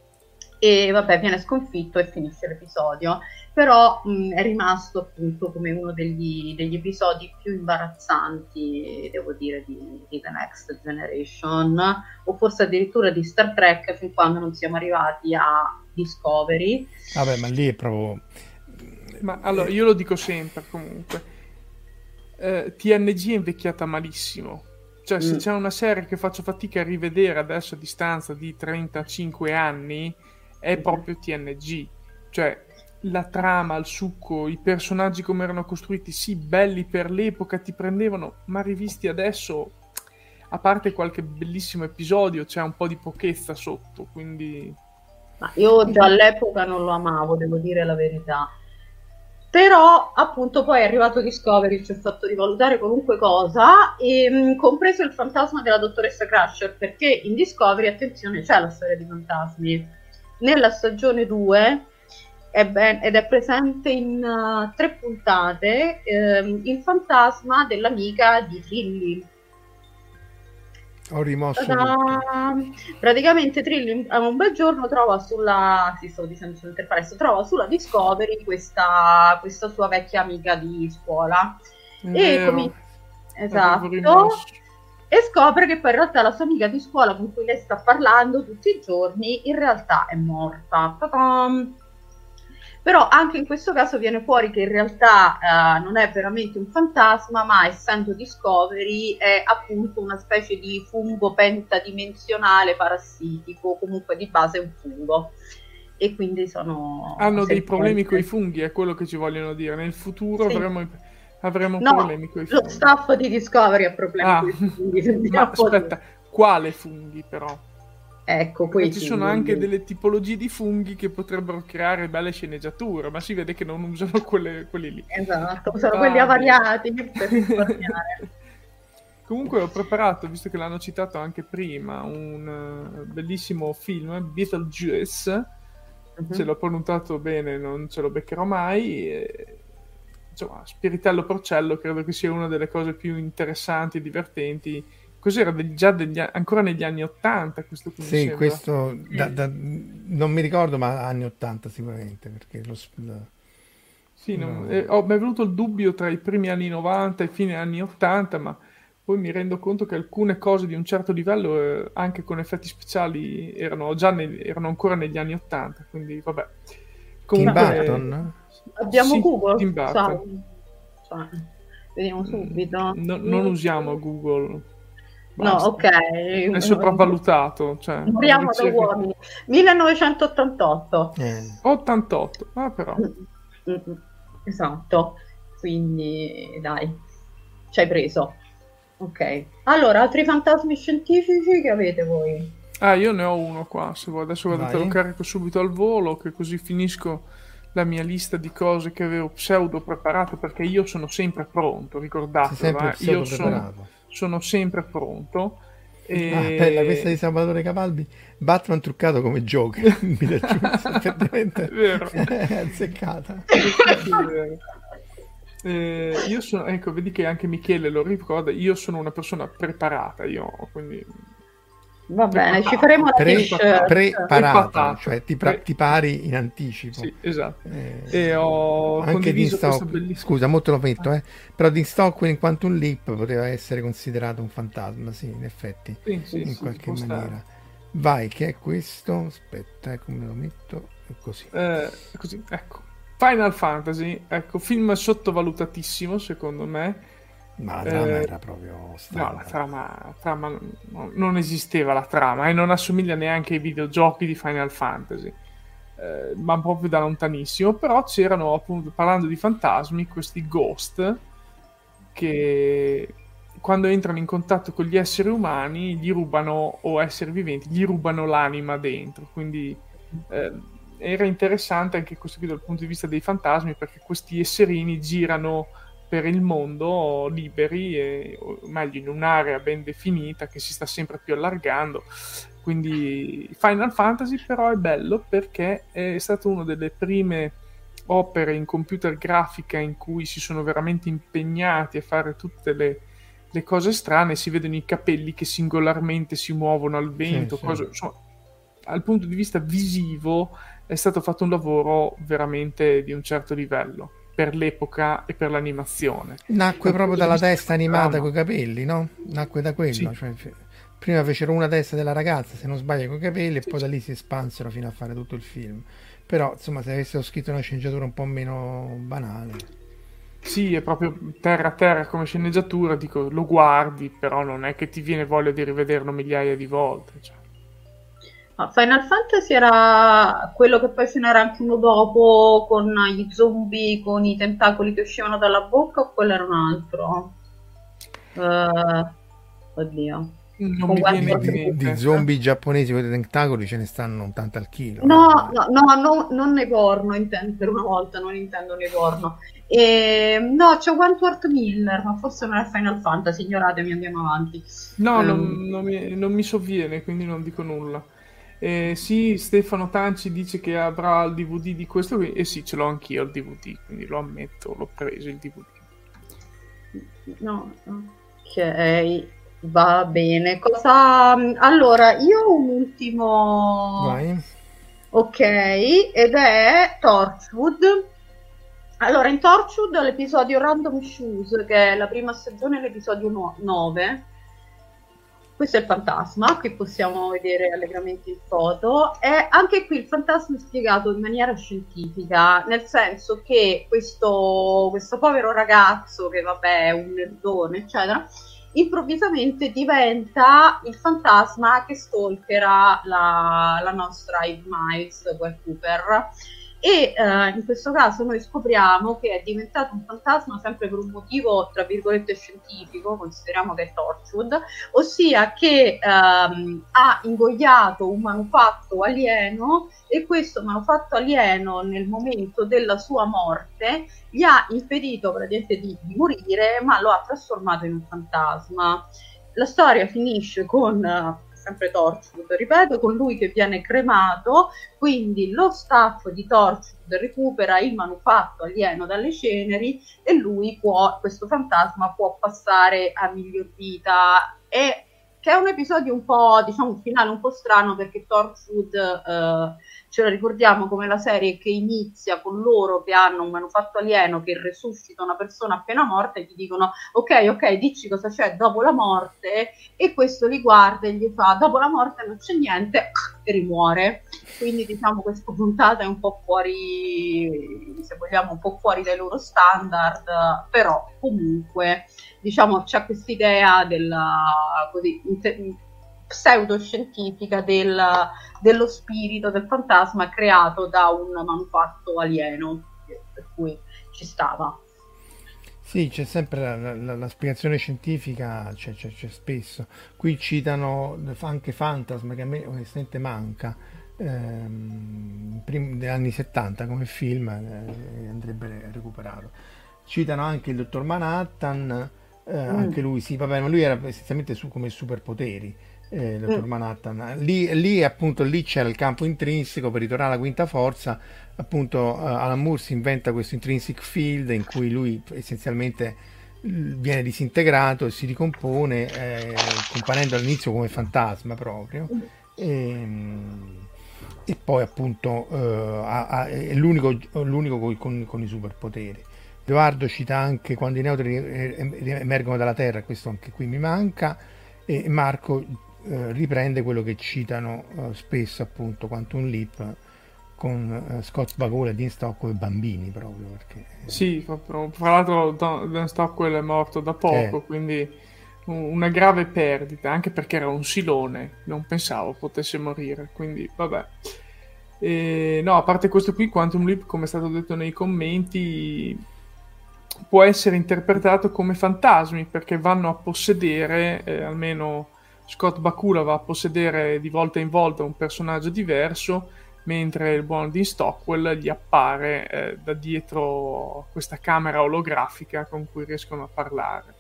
E vabbè, viene sconfitto e finisce l'episodio. Però mh, è rimasto appunto come uno degli, degli episodi più imbarazzanti, devo dire, di, di The Next Generation, o forse addirittura di Star Trek, fin quando non siamo arrivati a Discovery. Vabbè, ma lì è proprio... Ma allora, io lo dico sempre comunque. Eh, T N G è invecchiata malissimo. Cioè, se Mm. c'è una serie che faccio fatica a rivedere adesso a distanza di trentacinque anni, è proprio T N G. Cioè, la trama, il succo, i personaggi come erano costruiti, sì, belli per l'epoca, ti prendevano, ma rivisti adesso, a parte qualche bellissimo episodio, c'è un po' di pochezza sotto, quindi... Ma io già all'epoca non lo amavo, devo dire la verità. Però appunto poi è arrivato Discovery, ci ha fatto rivalutare qualunque cosa, e, mh, compreso il fantasma della dottoressa Crusher, perché in Discovery, attenzione, c'è la storia di fantasmi. Nella stagione due è ben, ed è presente in uh, tre puntate ehm, il fantasma dell'amica di Trilly. Ho rimosso praticamente Trilly un bel giorno trova sulla sì, stavo dicendo sull'Enterprise, trova sulla Discovery questa, questa sua vecchia amica di scuola e com- esatto e scopre che poi in realtà la sua amica di scuola con cui lei sta parlando tutti i giorni in realtà è morta. Ta-dam! Però anche in questo caso viene fuori che in realtà uh, non è veramente un fantasma, ma essendo Discovery è appunto una specie di fungo pentadimensionale parassitico, comunque di base è un fungo. E quindi sono... Hanno dei problemi con i funghi, è quello che ci vogliono dire. Nel futuro sì. avremo, avremo no, problemi con i funghi. Lo staff di Discovery ha problemi ah. con i funghi. Ma aspetta, quale funghi però? Ecco, poi ci sono anche delle tipologie di funghi che potrebbero creare belle sceneggiature, ma si vede che non usano quelle, quelli lì. Esatto, usano ah, quelli avariati per risparmiare. Comunque ho preparato, visto che l'hanno citato anche prima, un uh, bellissimo film, Beetlejuice, uh-huh. Se l'ho pronunciato bene non ce lo beccherò mai, e, insomma, Spiritello Porcello credo che sia una delle cose più interessanti e divertenti. Cos'era? Degli, già degli, ancora negli anni ottanta questo film? Sì, questo da, da, non mi ricordo, ma anni ottanta sicuramente, perché lo... lo sì, non, no. eh, oh, mi è venuto il dubbio tra i primi anni novanta e fine anni ottanta, ma poi mi rendo conto che alcune cose di un certo livello, eh, anche con effetti speciali, erano già nel, erano ancora negli anni ottanta, quindi vabbè. Comunque, Tim Burton? Abbiamo sì, Google? Tim Burton. Cioè, vediamo subito. No, non usiamo Google. Basta. No, ok. È sopravvalutato. Cioè, moriamo da uomini. millenovecentottantotto. Eh. ottantotto, ah però. Esatto. Quindi, dai, ci hai preso. Ok. Allora, altri fantasmi scientifici che avete voi? Ah, io ne ho uno qua. Se vuoi, adesso guarda, te lo carico subito al volo, che così finisco la mia lista di cose che avevo pseudo preparato, perché io sono sempre pronto, ricordatelo, eh? Io sono, sono sempre pronto. E... Ah, bella questa di Salvatore Capalbi, Batman truccato come Joker. Mi effettivamente è azzeccata. Eh, io sono, ecco, vedi che anche Michele lo ricorda, io sono una persona preparata, io quindi va bene, ci faremo la Pre, t-shirt preparata, cioè ti, pre- ti pari in anticipo. Sì, esatto. Eh, e ho anche Dean Stock, bellissima... scusa, molto l'ho detto, eh. Però Dean Stockwell in Quantum Leap poteva essere considerato un fantasma, sì, in effetti, sì, sì, in sì, qualche maniera. Stare. Vai, che è questo? Aspetta, eh, come lo metto? Così. Eh, così, ecco. Final Fantasy, ecco, film sottovalutatissimo secondo me. Ma la trama eh, era proprio strana. No, la trama, trama no, non esisteva la trama e non assomiglia neanche ai videogiochi di Final Fantasy, eh, ma proprio da lontanissimo. Però c'erano, appunto, parlando di fantasmi, questi ghost che quando entrano in contatto con gli esseri umani gli rubano, o esseri viventi, gli rubano l'anima dentro, quindi eh, era interessante anche questo qui dal punto di vista dei fantasmi, perché questi esserini girano per il mondo liberi, e, o meglio in un'area ben definita che si sta sempre più allargando. Quindi Final Fantasy però è bello perché è stato una delle prime opere in computer grafica in cui si sono veramente impegnati a fare tutte le, le cose strane. Si vedono i capelli che singolarmente si muovono al vento, sì, cose, sì. Insomma, dal punto di vista visivo è stato fatto un lavoro veramente di un certo livello per l'epoca e per l'animazione. Nacque proprio dalla testa animata coi capelli, no? Nacque da quello, sì. Cioè, prima fecero una testa della ragazza, se non sbaglio, coi capelli, e sì, poi da lì si espansero fino a fare tutto il film. Però, insomma, se avessero scritto una sceneggiatura un po' meno banale. Sì, è proprio terra a terra come sceneggiatura, dico, lo guardi, però non è che ti viene voglia di rivederlo migliaia di volte, cioè. Final Fantasy era quello che poi ce n'era anche uno dopo con gli zombie con i tentacoli che uscivano dalla bocca, o quello era un altro? Uh, oddio. Non mi viene di, di zombie giapponesi con i tentacoli ce ne stanno tanto al chilo. No, no, no, no, non nei porno, intendo, per una volta non intendo nei porno. E, no, c'è Wentworth Miller, ma forse non è Final Fantasy, ignoratemi, andiamo avanti. No, um, non, non, mi, non mi sovviene, quindi non dico nulla. Eh, sì, Stefano Tanci dice che avrà il D V D di questo, e sì, ce l'ho anch'io il D V D, quindi lo ammetto, l'ho preso il D V D. No, ok, va bene. Cosa... Allora, io ho un ultimo... Vai. Ok, ed è Torchwood. Allora, in Torchwood l'episodio Random Shoes, che è la prima stagione, l'episodio nove. Questo è il fantasma, qui possiamo vedere allegramente in foto, e anche qui il fantasma è spiegato in maniera scientifica, nel senso che questo, questo povero ragazzo, che vabbè è un nerdone, eccetera, improvvisamente diventa il fantasma che stalkerà la, la nostra Eve Miles, Guy Cooper. E eh, in questo caso noi scopriamo che è diventato un fantasma sempre per un motivo tra virgolette scientifico, consideriamo che è Torchwood, ossia che ehm, ha ingoiato un manufatto alieno, e questo manufatto alieno nel momento della sua morte gli ha impedito praticamente di, di morire, ma lo ha trasformato in un fantasma. La storia finisce con... sempre Torchwood, ripeto, con lui che viene cremato, quindi lo staff di Torchwood recupera il manufatto alieno dalle ceneri e lui può, questo fantasma può passare a miglior vita, e che è un episodio un po', diciamo, un finale un po' strano, perché Torchwood eh, ce la ricordiamo come la serie che inizia con loro che hanno un manufatto alieno che resuscita una persona appena morta e gli dicono ok, ok, dici cosa c'è dopo la morte, e questo li guarda e gli fa dopo la morte non c'è niente, e rimuore. Quindi diciamo questa puntata è un po' fuori, se vogliamo, un po' fuori dai loro standard, però comunque diciamo c'è questa idea della così inter- pseudoscientifica del, dello spirito del fantasma creato da un manufatto alieno, per cui ci stava. Sì, c'è sempre la, la, la spiegazione scientifica, c'è, c'è, c'è spesso. Qui citano anche Phantasm, che a me onestamente manca, ehm, prim- degli anni settanta come film, eh, andrebbe recuperato. Citano anche il dottor Manhattan, eh, mm. anche lui, sì, vabbè, ma lui era essenzialmente su, come superpoteri, eh, il dottor mm. Manhattan. Lì, lì, appunto, lì c'era il campo intrinseco, per ritornare alla quinta forza, appunto, uh, Alan Moore si inventa questo intrinsic field in cui lui essenzialmente viene disintegrato e si ricompone, eh, comparendo all'inizio come fantasma proprio, e, e poi appunto uh, ha, ha, è l'unico, l'unico con, con, con i superpoteri. Edoardo cita anche quando i neutri emergono dalla Terra, questo anche qui mi manca, e Marco uh, riprende quello che citano uh, spesso, appunto Quantum Leap, con uh, Scott Bakula e Dean Stockwell bambini proprio, perché sì, tra l'altro Dan Stockwell è morto da poco, eh. quindi una grave perdita, anche perché era un silone, non pensavo potesse morire, quindi vabbè. E, no, a parte questo qui, Quantum Leap, come è stato detto nei commenti, può essere interpretato come fantasmi, perché vanno a possedere, eh, almeno Scott Bakula va a possedere di volta in volta un personaggio diverso, mentre il buon Dean Stockwell gli appare eh, da dietro questa camera olografica con cui riescono a parlare.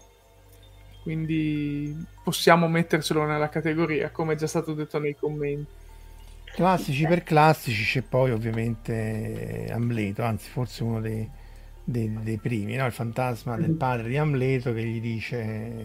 Quindi possiamo metterselo nella categoria, come è già stato detto nei commenti. Classici per classici, c'è poi ovviamente Amleto, anzi forse uno dei, dei, dei primi, no? Il fantasma del padre di Amleto che gli dice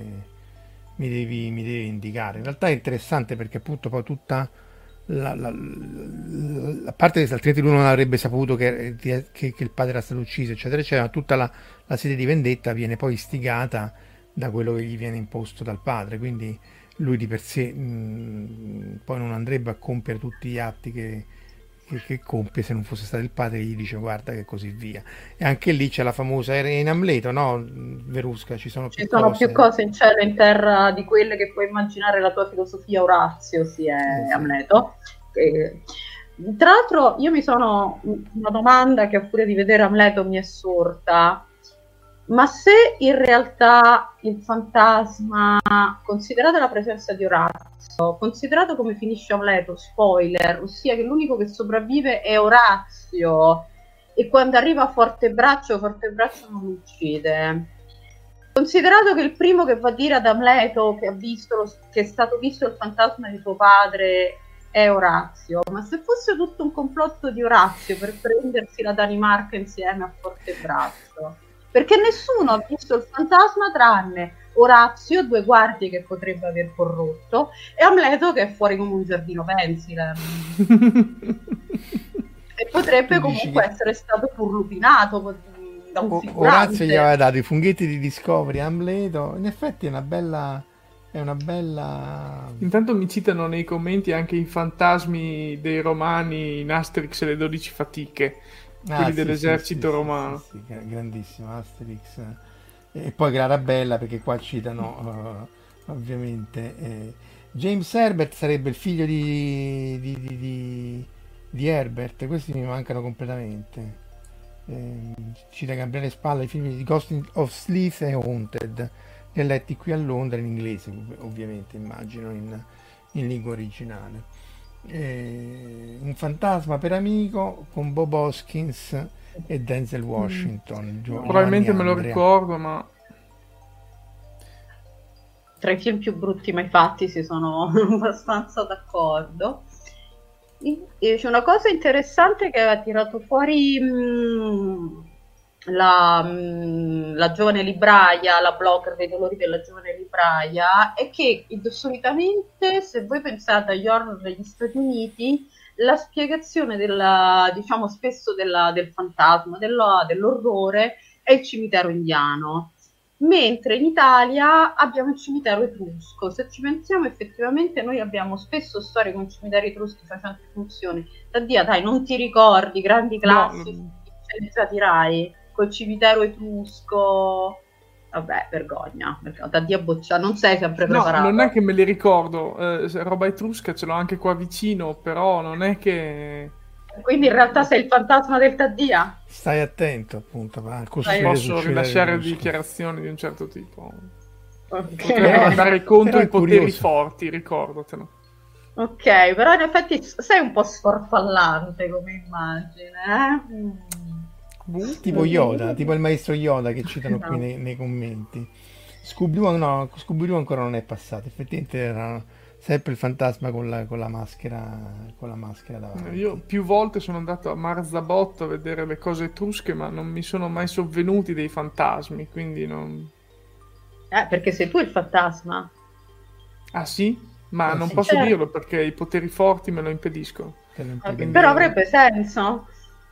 mi devi, mi devi indicare. In realtà è interessante perché appunto poi tutta La, la, la, a parte che altrimenti lui non avrebbe saputo che, che, che il padre era stato ucciso, eccetera eccetera, tutta la, la sede di vendetta viene poi istigata da quello che gli viene imposto dal padre, quindi lui di per sé mh, poi non andrebbe a compiere tutti gli atti che, che, che compie se non fosse stato il padre che gli dice guarda, che così via. E anche lì c'è la famosa, era in Amleto, no Verusca, ci sono, ci più, sono cose. più cose in cielo e in terra di quelle che puoi immaginare la tua filosofia, Orazio, sì, è sì, Amleto. E, tra l'altro io mi sono, una domanda che a furia di vedere Amleto mi è sorta, Ma se in realtà il fantasma, considerata la presenza di Orazio, considerato come finisce Amleto, spoiler, ossia che l'unico che sopravvive è Orazio, e quando arriva a Fortebraccio, Fortebraccio non lo uccide. Considerato che il primo che va a dire ad Amleto che, ha visto lo, che è stato visto il fantasma di suo padre è Orazio, ma se fosse tutto un complotto di Orazio per prendersi la Danimarca insieme a Fortebraccio, perché nessuno ha visto il fantasma tranne Orazio, due guardie che potrebbe aver corrotto, e Amleto che è fuori come un giardino pensile. E potrebbe comunque che... essere stato purlupinato da un figurante. Orazio gli aveva dato i funghetti di Discovery a Amleto. In effetti è una bella... è una bella... Intanto mi citano nei commenti anche i fantasmi dei romani in Asterix e le dodici fatiche. Quelli ah, dell'esercito sì, sì, romano. Sì, sì, sì, grandissimo Asterix. E poi Clarabella, perché qua citano uh, ovviamente eh, James Herbert sarebbe il figlio di, di, di, di, di Herbert. Questi mi mancano completamente. Eh, cita Gabriele Spalla i film di Ghost of Sleeth e Haunted, li ho letti qui a Londra in inglese, ovviamente immagino in, in lingua originale. Eh, un fantasma per amico con Bob Hoskins e Denzel Washington. Mm. Gio- Probabilmente me lo Andrea. ricordo, ma tra i film più brutti mai fatti si sono abbastanza d'accordo. E c'è una cosa interessante che aveva tirato fuori mh, la, mh, la giovane libraia, la blogger dei dolori della giovane libraia, è che solitamente, se voi pensate agli horror degli Stati Uniti, la spiegazione della, diciamo spesso della, del fantasma, della, dell'orrore è il cimitero indiano, mentre in Italia abbiamo il cimitero etrusco. Se ci pensiamo, effettivamente noi abbiamo spesso storie con cimiteri etruschi facenti funzioni. Taddia, dai, non ti ricordi grandi classici no. sceneggiati Rai col cimitero etrusco? Vabbè, vergogna, Taddia boccia, non sei sempre preparato. No, non è che me li ricordo, eh, roba etrusca ce l'ho anche qua vicino, però non è che... Quindi in realtà sei il fantasma del Taddia? Stai attento, appunto. Posso rilasciare dichiarazioni di un certo tipo. Okay. Potremmo andare contro i poteri curioso. forti, ricordatelo. Ok, però in effetti sei un po' sfarfallante come immagine, eh? Tipo Yoda, tipo il maestro Yoda che citano no. qui nei, nei commenti. Scooby-Doo no, Scooby-Doo ancora non è passato, effettivamente era sempre il fantasma con la, con la maschera con la maschera davanti. Io più volte sono andato a Marzabotto a vedere le cose etrusche, ma non mi sono mai sovvenuti dei fantasmi, quindi non... Eh, perché sei tu il fantasma. Ah sì? Ma eh, non sì, posso certo. dirlo perché i poteri forti me lo impediscono. Okay, quindi... Però avrebbe senso.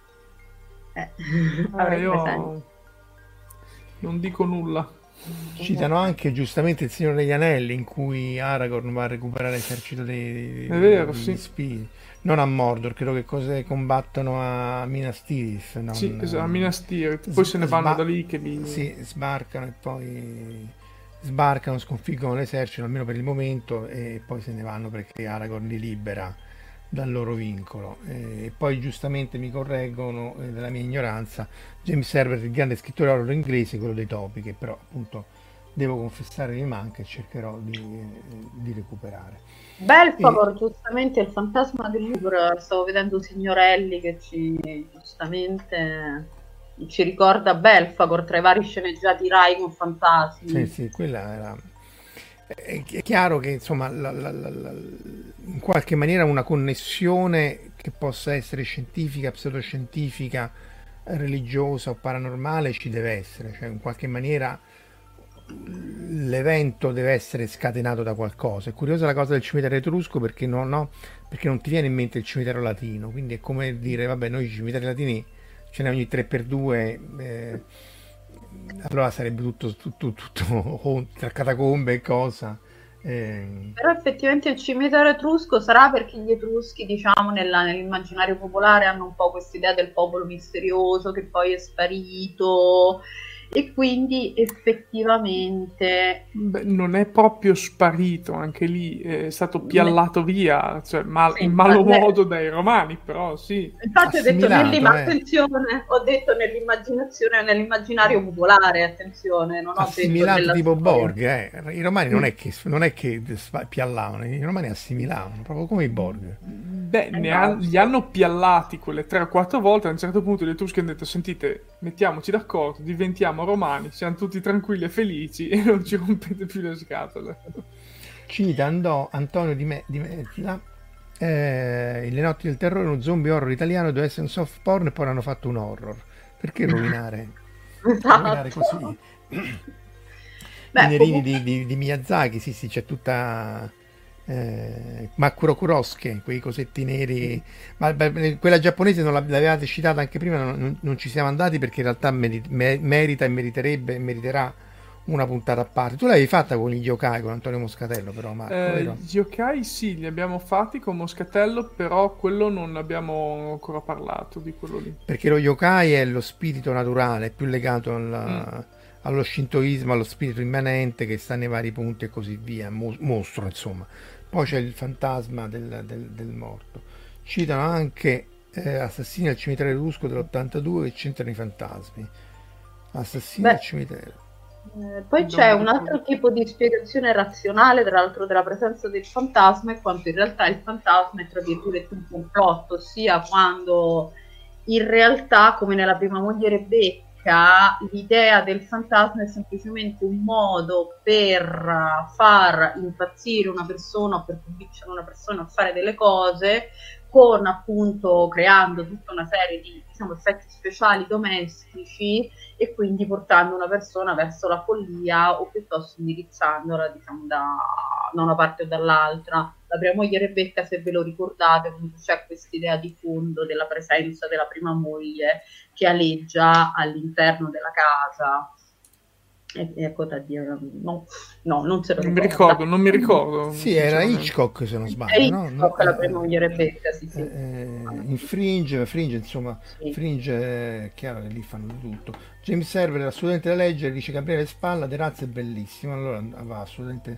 Eh, avrebbe io senso. Non dico nulla. Citano anche giustamente il Signore degli Anelli, in cui Aragorn va a recuperare l'esercito dei, dei, È vero, degli sì. spiriti. Non a Mordor, credo che cose combattono a Minas Tirith. Non... Sì, esatto, a Minas Tirith. Poi s- se ne vanno sba- da lì che li... Sì, sbarcano e poi sbarcano, sconfiggono l'esercito, almeno per il momento, e poi se ne vanno perché Aragorn li libera dal loro vincolo. E poi giustamente mi correggono eh, della mia ignoranza, James Herbert, il grande scrittore horror inglese, quello dei topi, che però appunto devo confessare mi manca e cercherò di, eh, di recuperare. Belfagor, e... giustamente il fantasma del Louvre, stavo vedendo Signorelli che ci giustamente ci ricorda Belfagor tra i vari sceneggiati Rai con fantasmi. Sì, sì, quella era... È chiaro che insomma la, la, la, la, in qualche maniera una connessione che possa essere scientifica, pseudoscientifica, religiosa o paranormale ci deve essere, cioè in qualche maniera l'evento deve essere scatenato da qualcosa. È curiosa la cosa del cimitero etrusco perché non, no, perché non ti viene in mente il cimitero latino, quindi è come dire vabbè, noi i cimiteri latini ce ne ogni tre per due, eh, allora sarebbe tutto, tutto, tutto tra catacombe e cosa. Eh. Però effettivamente il cimitero etrusco sarà perché gli etruschi, diciamo, nella, nell'immaginario popolare hanno un po' questa idea del popolo misterioso che poi è sparito e quindi effettivamente Beh, non è proprio sparito, anche lì è stato piallato via, cioè mal- sì, in malo beh, modo dai romani, però sì. infatti ho detto Assimilato, nell'imma- eh. attenzione, ho detto nell'immaginazione, nell'immaginario popolare, attenzione, non ho detto Assimilato nella tipo storia. Borg, eh. I romani non è che, non è che spa- piallavano, i romani assimilavano, proprio come i Borg. Beh, ne ha- Esatto. li hanno piallati quelle tre o quattro volte. A un certo punto gli Etruschi hanno detto: sentite, mettiamoci d'accordo, diventiamo romani, siamo tutti tranquilli e felici e non ci rompete più le scatole. Cita andò Antonio di, Me- di Metla, eh, Le notti del terrore, uno zombie horror italiano, doveva essere un soft porn e poi hanno fatto un horror. Perché rovinare, rovinare Esatto. così? Beh, I nerini comunque, di, di- di Miyazaki, sì sì, c'è tutta eh, Makuro Kurosuke, quei cosetti neri, ma beh, quella giapponese non l'av- l'avevate citata anche prima, non, non- non ci siamo andati perché in realtà meri- me- merita e meriterebbe e meriterà una puntata a parte. Tu l'avevi fatta con gli yokai, con Antonio Moscatello però, Marco, Eh, vero? gli yokai sì, li abbiamo fatti con Moscatello, però quello non abbiamo ancora parlato di quello lì. Perché lo yokai è lo spirito naturale, è più legato Mm. al- allo shintoismo, allo spirito immanente che sta nei vari punti e così via, mo- mostro insomma. Poi c'è il fantasma del, del- del morto. Citano anche eh, Assassini al cimitero etrusco dell'ottantadue che c'entrano i fantasmi. Assassini beh, al cimitero. eh, poi Non c'è mi un altro ricordo. tipo di spiegazione razionale, tra l'altro, della presenza del fantasma, e quanto in realtà il fantasma è tra virgolette un complotto, ossia quando in realtà, come nella prima moglie Rebecca, l'idea del fantasma è semplicemente un modo per far impazzire una persona o per convincere una persona a fare delle cose, con appunto creando tutta una serie di, diciamo, effetti speciali domestici, e quindi portando una persona verso la follia o piuttosto indirizzandola, diciamo, da, da una parte o dall'altra. La prima moglie Rebecca, se ve lo ricordate, comunque c'è questa idea di fondo della presenza della prima moglie che aleggia all'interno della casa. E, ecco da dire, no, no, non se lo Non mi ricorda. ricordo, non mi ricordo. Sì, era sinceramente. Hitchcock se non È sbaglio, no? Hitchcock, No, la eh, prima moglie Rebecca, sì, sì. eh, eh, in Fringe, Fringe, insomma, Sì. Fringe è chiaro che lì fanno di tutto. James Server era assolutamente da leggere, dice Gabriele Spalla, De Razza è bellissimo, allora va assolutamente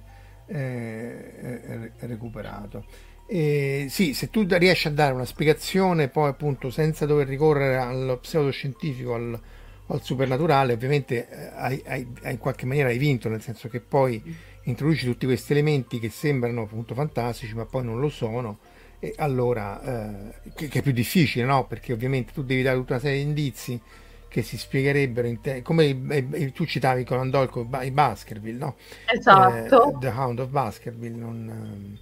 eh, eh, recuperato. E sì, se tu riesci a dare una spiegazione poi appunto senza dover ricorrere allo pseudoscientifico, al, al supernaturale, ovviamente eh, hai, hai- hai in qualche maniera hai vinto, nel senso che poi introduci tutti questi elementi che sembrano appunto fantastici ma poi non lo sono, e allora eh, che, che è più difficile, no? Perché ovviamente tu devi dare tutta una serie di indizi che si spiegherebbero in te- come i- i- tu citavi Conan Doyle con i Baskerville, no? Esatto. Eh, The Hound of Baskerville, non, ehm,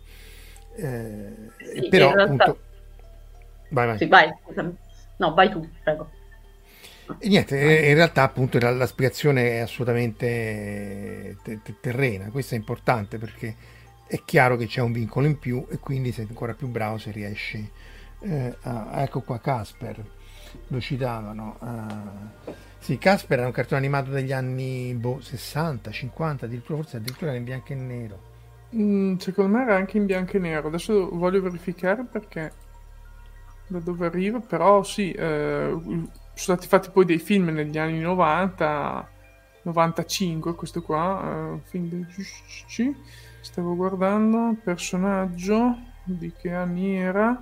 eh, Sì, però in realtà... appunto vai vai. Sì, vai, scusami. No, vai tu, prego. E niente, Vai. in realtà appunto la, la spiegazione è assolutamente te- te- terrena, questo è importante perché è chiaro che c'è un vincolo in più e quindi sei ancora più bravo se riesci eh, a... Ecco qua Casper, lo citavano. eh. Sì, Casper era un cartone animato degli anni boh, sessanta, cinquanta, addirittura forse addirittura era in bianco e nero. Mm, secondo me era anche in bianco e nero. Adesso voglio verificare perché da dove arriva, però sì, eh, sono stati fatti poi dei film negli anni novanta, novantacinque, questo qua, eh, film del G C. Stavo guardando, personaggio, di che anni era?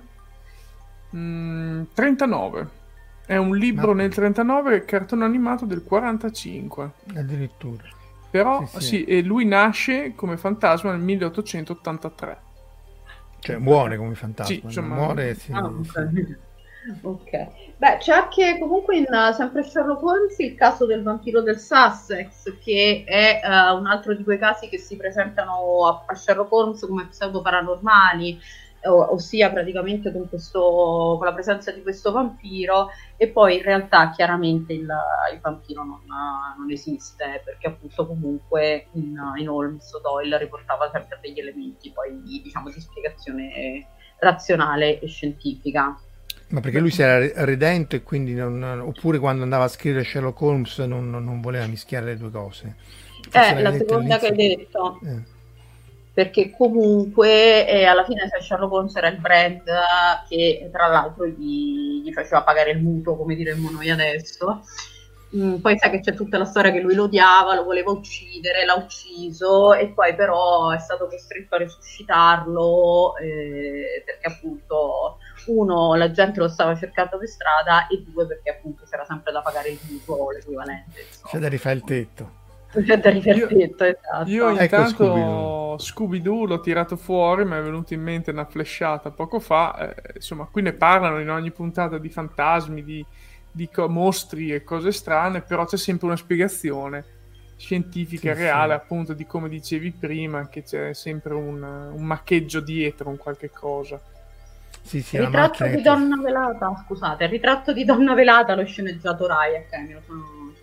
Mm, trentanove. È un libro Ma nel trentanove, cartone animato del quarantacinque. addirittura. Però Sì, sì. sì, e lui nasce come fantasma nel milleottocentottantatré. Cioè muore come Sì, fantasma, no? insomma, Muore, sì, Ah, sì. ok. Ok. Beh, c'è anche comunque in uh, sempre Sherlock Holmes il caso del vampiro del Sussex, che è uh, un altro di quei casi che si presentano a, a Sherlock Holmes come pseudo paranormali, o- ossia praticamente con questo, con la presenza di questo vampiro, e poi in realtà chiaramente il, il vampiro non, non esiste, perché appunto comunque in, in Holmes Doyle riportava sempre degli elementi poi diciamo di spiegazione razionale e scientifica. Ma perché lui si era redento e quindi non, oppure quando andava a scrivere Sherlock Holmes non, non- non voleva mischiare le due cose. Forse È l'avevi la detto seconda che hai all'inizio. detto, Eh. perché comunque eh, alla fine se Sherlock Holmes era il brand che tra l'altro gli, gli faceva pagare il mutuo, come diremmo noi adesso, Mm, poi sai che c'è tutta la storia che lui lo odiava, lo voleva uccidere, l'ha ucciso e poi però è stato costretto a risuscitarlo eh, perché appunto uno, la gente lo stava cercando per strada e due, perché appunto c'era sempre da pagare il mutuo, l'equivalente. Insomma. C'è da rifare il tetto. C'è da rifare il tetto, esatto. Io Ecco intanto Scooby-Doo. Scooby-Doo l'ho tirato fuori, mi è venuta in mente una flashata poco fa, eh, insomma qui ne parlano in ogni puntata di fantasmi, di, di co- mostri e cose strane, però c'è sempre una spiegazione scientifica Sì, reale, sì. appunto di come dicevi prima, che c'è sempre un, un maccheggio dietro, un qualche cosa. Sì, sì, Il la ritratto macchina di che ti- Donna Velata, scusate, il ritratto di Donna Velata, lo sceneggiato Rai, ok, me lo sono...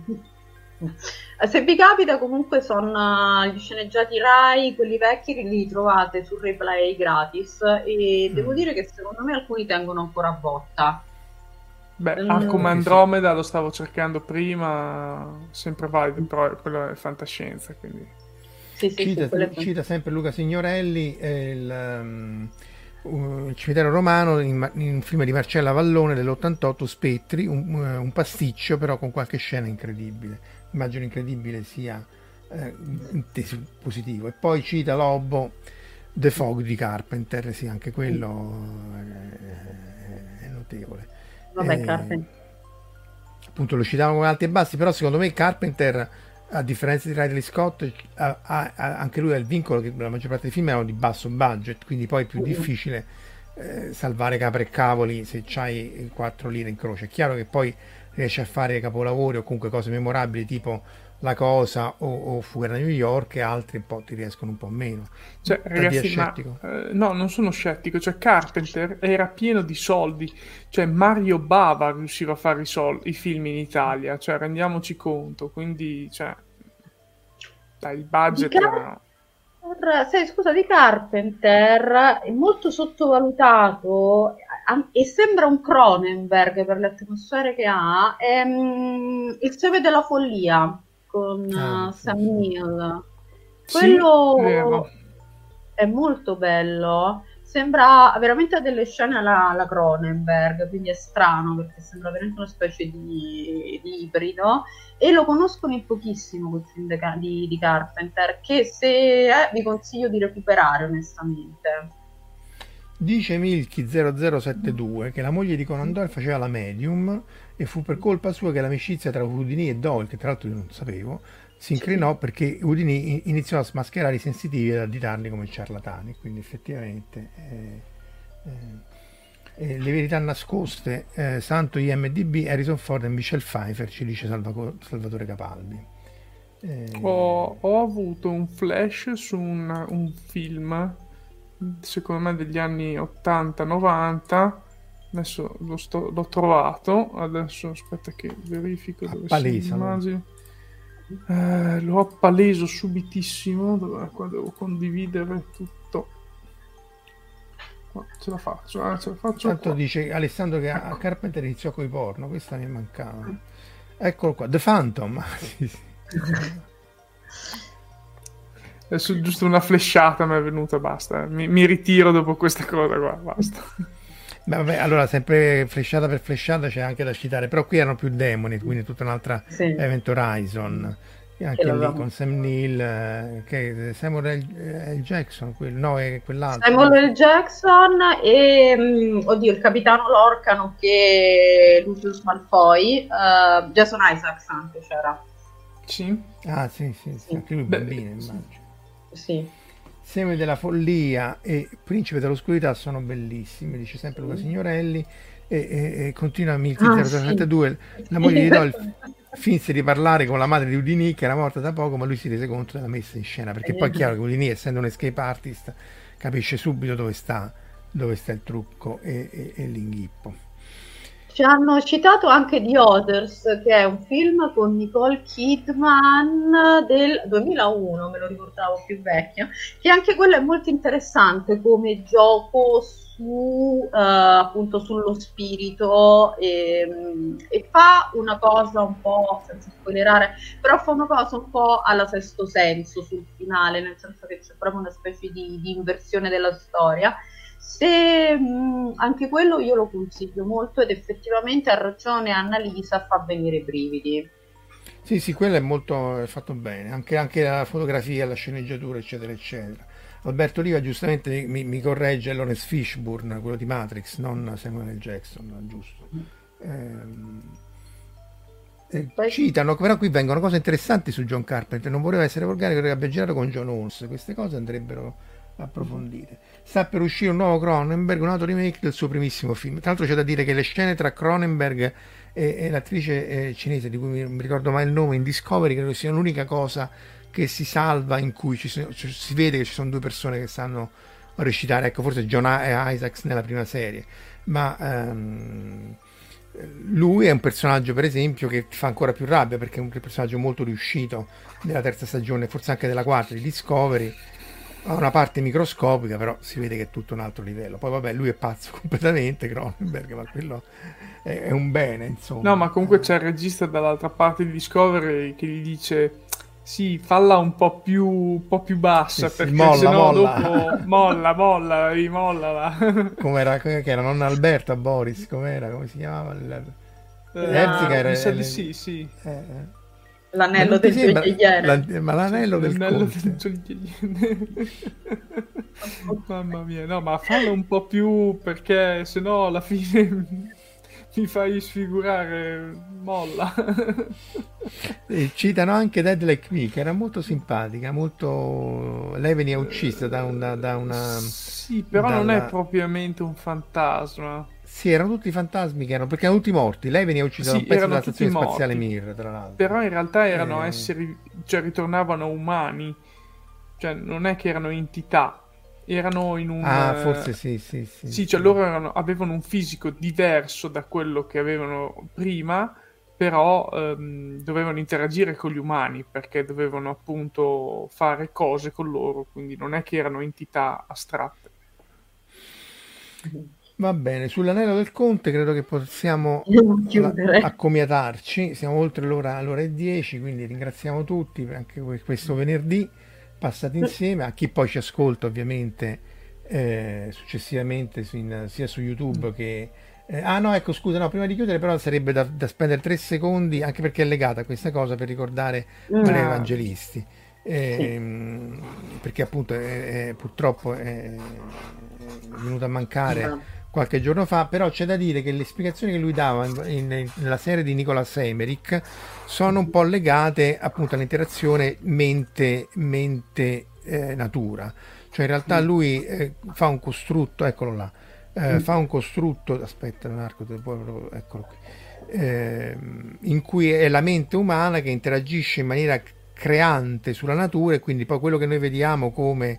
Eh, Se vi capita, comunque sono gli sceneggiati Rai, quelli vecchi, li trovate su Replay gratis e devo Mm. dire che secondo me alcuni tengono ancora a botta. Beh, Mm. Arkham Perché sì. Andromeda lo stavo cercando prima, sempre valido, però quello è fantascienza, quindi... Sì, sì, Cita, sì, quelle- cita sempre Luca Signorelli eh, il, um, uh, il cimitero romano in, ma- in un film di Marcella Vallone dell'ottantotto, Spettri, un, uh, un pasticcio però con qualche scena incredibile. Immagino incredibile sia eh, inteso positivo. E poi cita Lobo, The Fog di Carpenter, sì, anche quello eh, è notevole. Vabbè, Eh, Carpenter. appunto lo citavamo con alti e bassi, però secondo me Carpenter, a differenza di Ridley Scott, ha, ha- ha- anche lui ha il vincolo che la maggior parte dei film erano di basso budget, quindi poi è più difficile eh, salvare capre e cavoli se c'hai quattro lire in croce. È chiaro che poi riesci a fare capolavori o comunque cose memorabili tipo La Cosa o, o Fuga da New York, e altri un po' ti riescono un po' meno. Cioè, Da Dio è ragazzi, ma scettico? eh, no, non sono scettico. Cioè, Carpenter era pieno di soldi. Cioè, Mario Bava riusciva a fare i, sol- i film in Italia. Cioè, rendiamoci conto. Quindi, cioè, dai, il budget Di Car- era... Sai, scusa, di Carpenter è molto sottovalutato an- e sembra un Cronenberg per le atmosfere che ha. È, mm, Il seme della follia con Ah, uh, sì, Sam sì. Neill. Sì, Quello vero. è molto bello. Sembra veramente delle scene alla, alla Cronenberg, quindi è strano perché sembra veramente una specie di, di ibrido. E lo conoscono in pochissimo quel film de- di, di Carpenter, che se eh, vi consiglio di recuperare onestamente. Dice Milky zero zero sette due che la moglie di Conan Doyle faceva la medium e fu per colpa sua che l'amicizia tra Houdini e Doyle, che tra l'altro io non sapevo, si incrinò perché Houdini i- iniziò a smascherare i sensitivi ed additarli come ciarlatani. Quindi effettivamente eh, eh, eh, le verità nascoste, eh, santo I M D B, Harrison Ford e Michelle Pfeiffer, ci dice Salvaco- Salvatore Capaldi. Eh, Ho, ho avuto un flash su un, un film, secondo me degli anni ottanta novanta. Adesso lo sto- l'ho trovato. Adesso aspetta che verifico dove sono le Appalesalo. immagini. Eh, lo appaleso subitissimo. Dov'è? Qua devo condividere tutto. Qua, ce la faccio, eh, ce la faccio Tanto qua. dice Alessandro che a a Carpenter iniziò coi porno, questa mi mancava. Eccolo qua, The Phantom. Sì, sì. Adesso giusto una flashata mi è venuta, basta. Mi, mi ritiro dopo questa cosa qua, basta. Beh, vabbè, allora sempre flashata per flashata c'è anche da citare, però qui erano più demoni, quindi tutta un'altra Sì. Event Horizon, e anche Che lì l'avevamo- con Sam Neill, eh, che Samuel L. L. Jackson, quel, no, è quell'altro. Samuel L. Jackson e mm, oddio, il capitano Lorca, nonché Lucius Malfoy, eh, Jason Isaacs anche c'era. Sì. Ah, sì, sì, sì, Sì. anche lui Beh, bambino, sì. immagino. Sì. Seme della follia e Principe dell'oscurità sono bellissimi, dice sempre Luca Signorelli, e, e- e continua Milky Ah, zero zero sette due, la moglie di Doyle finse di parlare con la madre di Houdini, che era morta da poco, ma lui si rese conto della messa in scena, perché poi è chiaro che Houdini, essendo un escape artist, capisce subito dove sta, dove sta il trucco e, e- e l'inghippo. Ci hanno citato anche The Others, che è un film con Nicole Kidman del duemilauno, me lo ricordavo più vecchio, che anche quello è molto interessante come gioco su eh, appunto sullo spirito e, e fa una cosa un po', senza spoilerare, però fa una cosa un po' alla Sesto Senso sul finale, nel senso che c'è proprio una specie di, di inversione della storia. Se, mh, anche quello io lo consiglio molto, ed effettivamente ha ragione Annalisa, fa venire i brividi. Sì, sì, quello è molto è fatto bene, anche, anche la fotografia, la sceneggiatura, eccetera, eccetera. Alberto Riva giustamente mi, mi corregge, Lawrence Fishburne, quello di Matrix, non Samuel L. Jackson, giusto. Ehm, eh, citano, però qui vengono cose interessanti su John Carpenter, non voleva essere volgare, credo che abbia girato con John Holmes, queste cose andrebbero approfondite. Sta per uscire un nuovo Cronenberg, un altro remake del suo primissimo film. Tra l'altro c'è da dire che le scene tra Cronenberg e, e l'attrice eh, cinese, di cui mi, mi ricordo mai il nome, in Discovery, credo sia l'unica cosa che si salva in cui ci sono, cioè, si vede che ci sono due persone che sanno recitare, ecco, forse John Isaacs nella prima serie, ma ehm, lui è un personaggio, per esempio, che ti fa ancora più rabbia, perché è un personaggio molto riuscito nella terza stagione, forse anche della quarta di Discovery. Ha una parte microscopica, però si vede che è tutto un altro livello. Poi vabbè, lui è pazzo completamente, Cronenberg, ma quello è, è un bene, insomma. No, ma comunque c'è il regista dall'altra parte di Discovery che gli dice sì, falla un po' più, un po' più bassa, sì, perché sì, molla, sennò molla. dopo molla, molla, rimollala. Com'era, che era nonna Alberta, Boris, com'era, come si chiamava? Il... Eh, Erzica mi sa era... di sì, sì. Eh, L'anello del gioielliere. La, ma l'anello del conte. Mamma mia, no, ma fallo un po' più, perché sennò alla fine mi fai sfigurare, molla. E citano anche Dead Like Me, che era molto simpatica, molto... lei veniva uccisa da una... Da una sì, però dalla... non è propriamente un fantasma. Sì, erano tutti fantasmi che erano, perché erano tutti morti. Lei veniva uccisa sì, da un pezzo della stazione morti. spaziale Mir, tra l'altro. Però in realtà erano eh... esseri, cioè ritornavano umani, cioè non è che erano entità, erano in un... Ah, forse sì, sì, sì. Sì, cioè sì. Loro erano, avevano un fisico diverso da quello che avevano prima, però ehm, dovevano interagire con gli umani, perché dovevano appunto fare cose con loro, quindi non è che erano entità astratte. Va bene, sull'anello del conte credo che possiamo accomiatarci, siamo oltre l'ora, l'ora e dieci, quindi ringraziamo tutti anche per questo venerdì passati insieme, a chi poi ci ascolta ovviamente eh, successivamente su in, sia su YouTube che... Eh, ah no, ecco, scusa, no, prima di chiudere però sarebbe da, da spendere tre secondi, anche perché è legata a questa cosa, per ricordare no. Maria Evangelisti, eh, sì. Perché appunto è, è, purtroppo è, è venuta a mancare... No. Qualche giorno fa, però c'è da dire che le spiegazioni che lui dava in, in, nella serie di Nicolas Emmerich sono un po' legate appunto all'interazione mente, mente eh, natura, cioè in realtà lui eh, fa un costrutto, eccolo là, eh, fa un costrutto, aspetta Marco, eccolo qui, eh, in cui è la mente umana che interagisce in maniera creante sulla natura, e quindi poi quello che noi vediamo come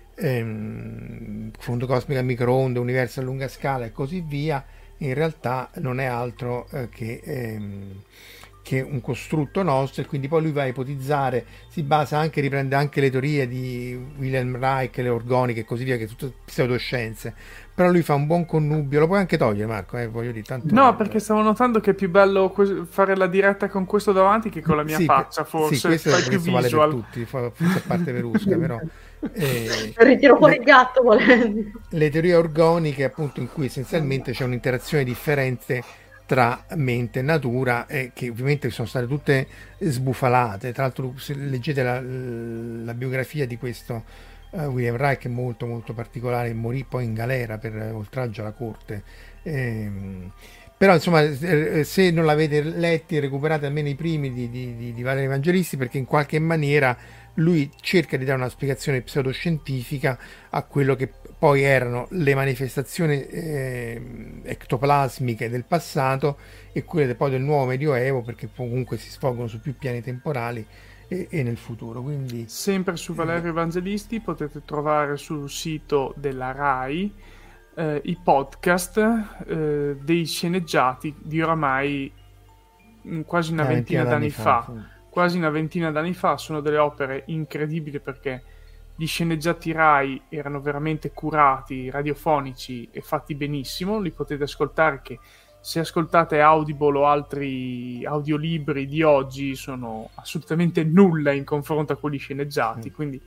Ehm, fondo cosmico a microonde, universi a lunga scala e così via, in realtà non è altro eh, che, ehm, che un costrutto nostro, e quindi poi lui va a ipotizzare, si basa anche, riprende anche le teorie di Wilhelm Reich, le orgoniche e così via, che sono tutte pseudoscienze, però lui fa un buon connubio. Lo puoi anche togliere, Marco, eh, voglio dire, tanto no, perché stavo notando che è più bello que- fare la diretta con questo davanti che con la mia sì, faccia, forse sì, questo, fai più questo visual. vale per tutti, forse a parte Verusca, però eh, ritiro fuori il gatto volendo. Le teorie orgoniche, appunto, in cui essenzialmente c'è un'interazione differente tra mente e natura, e che ovviamente sono state tutte sbufalate. Tra l'altro, se leggete la, la biografia di questo uh, William Reich, è molto molto particolare, morì poi in galera per oltraggio alla corte. Ehm, però insomma, se non l'avete letti, recuperate almeno i primi di, di, di, di Valerio Evangelisti, perché in qualche maniera lui cerca di dare una spiegazione pseudoscientifica a quello che poi erano le manifestazioni eh, ectoplasmiche del passato e quelle poi del nuovo Medioevo, perché comunque si svolgono su più piani temporali e, e nel futuro. Quindi sempre su Valerio Evangelisti potete trovare sul sito della Rai eh, i podcast eh, dei sceneggiati di oramai quasi una, una ventina, ventina d'anni fa, fa. quasi una ventina d'anni fa. Sono delle opere incredibili, perché gli sceneggiati Rai erano veramente curati, radiofonici e fatti benissimo. Li potete ascoltare, che se ascoltate Audible o altri audiolibri di oggi sono assolutamente nulla in confronto a quelli sceneggiati, mm. quindi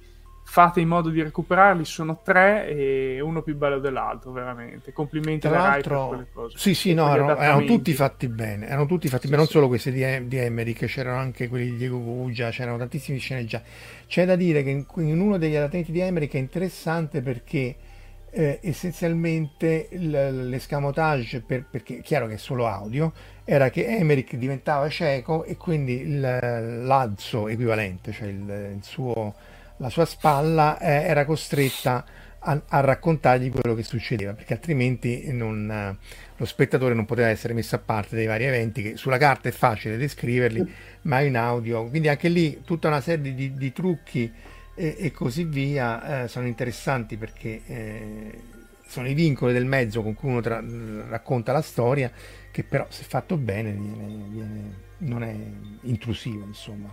fate in modo di recuperarli, sono tre e uno più bello dell'altro, veramente. Complimenti Tra alla Rai l'altro, per quelle cose. Sì, sì, no, erano, erano tutti fatti bene, erano tutti fatti sì, bene, non sì. solo questi di, di Emmerich, c'erano anche quelli di Diego Guggia, c'erano tantissimi sceneggiati. C'è da dire che in, in uno degli adattamenti di Emmerich è interessante perché eh, essenzialmente il, l'escamotage, per, perché è chiaro che è solo audio, era che Emmerich diventava cieco e quindi il, l'alzo equivalente, cioè il, il suo, la sua spalla eh, era costretta a, a raccontargli quello che succedeva, perché altrimenti non, eh, lo spettatore non poteva essere messo a parte dei vari eventi che sulla carta è facile descriverli, ma in audio, quindi anche lì tutta una serie di, di trucchi e, e così via eh, sono interessanti perché eh, sono i vincoli del mezzo con cui uno tra, racconta la storia, che però se fatto bene viene, viene, non è intrusivo, insomma.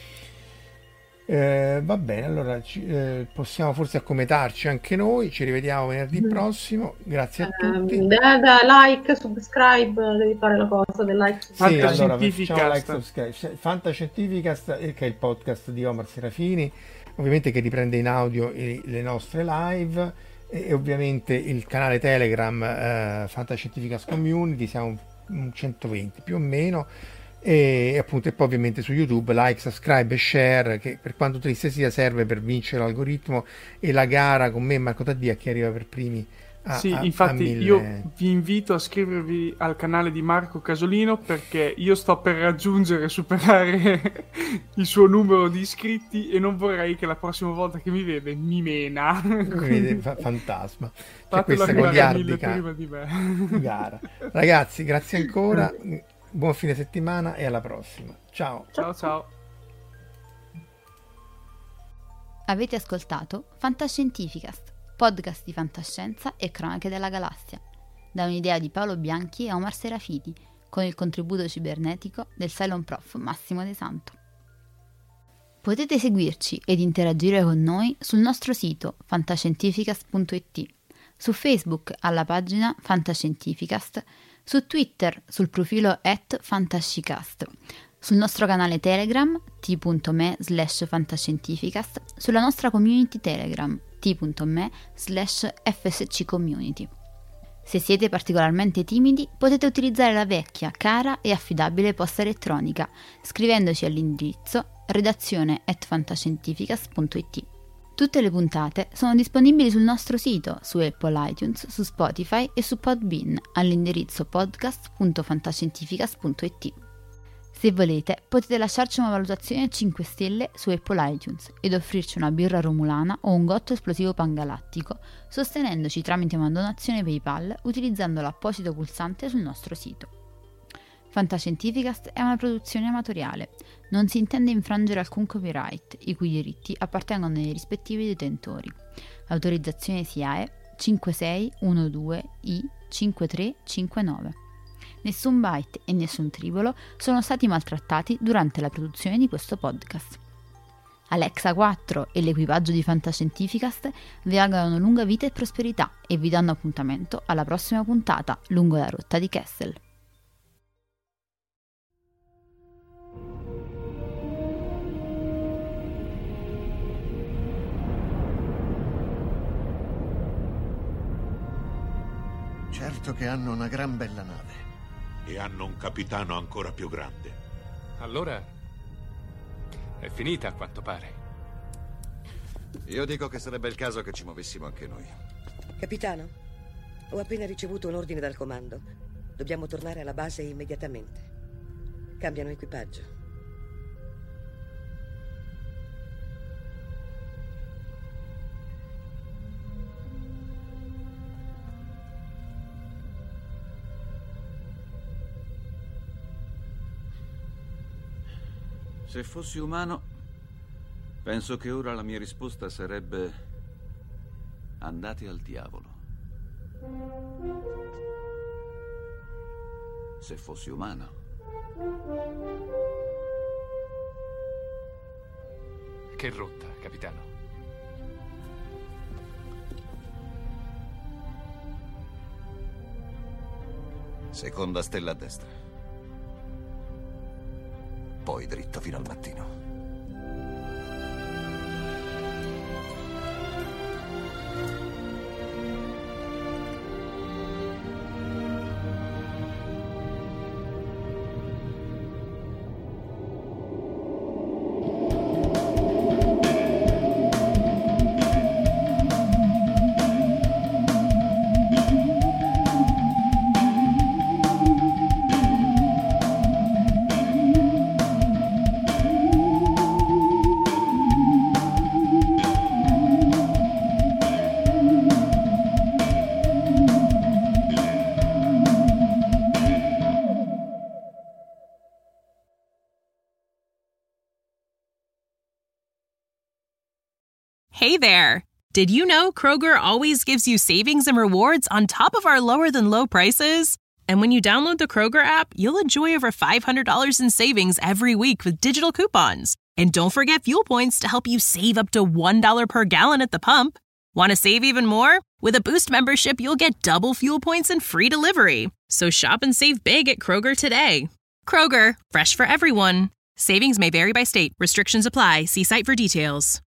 Eh, va bene, allora ci, eh, possiamo forse accometarci anche noi, ci rivediamo venerdì Mm. prossimo, grazie a Eh, tutti. da, da like, subscribe, devi fare la cosa del like, Sì, subscribe. allora facciamo Fantascientificast. like, subscribe. Fantascientificast, eh, che è il podcast di Omar Serafini, ovviamente che riprende in audio i- le nostre live e, e ovviamente il canale Telegram eh, Fantascientificast Community, siamo un- un centoventi più o meno, e appunto e poi ovviamente su YouTube like, subscribe e share, che per quanto triste sia serve per vincere l'algoritmo e la gara con me e Marco Taddia chi arriva per primi a, Sì, a- a infatti mille. io vi invito a iscrivervi al canale di Marco Casolino perché io sto per raggiungere e superare il suo numero di iscritti e non vorrei che la prossima volta che mi vede mi mena. Vede, fa- fantasma. C'è Fatelo questa arrivare a mille goliardica prima di me. gara. Ragazzi, grazie ancora, buon fine settimana e alla prossima. Ciao. Ciao ciao. Avete ascoltato Fantascientificast, podcast di fantascienza e cronache della galassia, da un'idea di Paolo Bianchi e Omar Serafiti, con il contributo cibernetico del Cylon Prof Massimo De Santo. Potete seguirci ed interagire con noi sul nostro sito fantascientificast punto it, su Facebook alla pagina Fantascientificast, su Twitter sul profilo at fantascicast, sul nostro canale Telegram t.me slash fantascientificast, sulla nostra community Telegram t.me slash fsccommunity. Se siete particolarmente timidi, potete utilizzare la vecchia, cara e affidabile posta elettronica, scrivendoci all'indirizzo redazione at fantascientificast punto it. Tutte le puntate sono disponibili sul nostro sito, su Apple iTunes, su Spotify e su Podbean all'indirizzo podcast punto fantascientificast punto it. Se volete, potete lasciarci una valutazione a cinque stelle su Apple iTunes ed offrirci una birra romulana o un gotto esplosivo pangalattico, sostenendoci tramite una donazione PayPal utilizzando l'apposito pulsante sul nostro sito. Fantascientificast è una produzione amatoriale, non si intende infrangere alcun copyright, i cui diritti appartengono ai rispettivi detentori. Autorizzazione S I A E cinque sei uno due I cinque tre cinque nove. Nessun byte e nessun tribolo sono stati maltrattati durante la produzione di questo podcast. Alexa quattro e l'equipaggio di Fantascientificast vi augurano lunga vita e prosperità e vi danno appuntamento alla prossima puntata lungo la rotta di Kessel. Certo che hanno una gran bella nave. E hanno un capitano ancora più grande. Allora è finita a quanto pare. Io dico che sarebbe il caso che ci muovessimo anche noi. Capitano, ho appena ricevuto un ordine dal comando. Dobbiamo tornare alla base immediatamente. Cambiano equipaggio. Se fossi umano, penso che ora la mia risposta sarebbe: andate al diavolo. Se fossi umano. Che rotta, capitano? Seconda stella a destra. Poi dritto fino al mattino. Hey there! Did you know Kroger always gives you savings and rewards on top of our lower-than-low prices? And when you download the Kroger app, you'll enjoy over five hundred dollars in savings every week with digital coupons. And don't forget fuel points to help you save up to one dollar per gallon at the pump. Want to save even more? With a Boost membership, you'll get double fuel points and free delivery. So shop and save big at Kroger today. Kroger, fresh for everyone. Savings may vary by state. Restrictions apply. See site for details.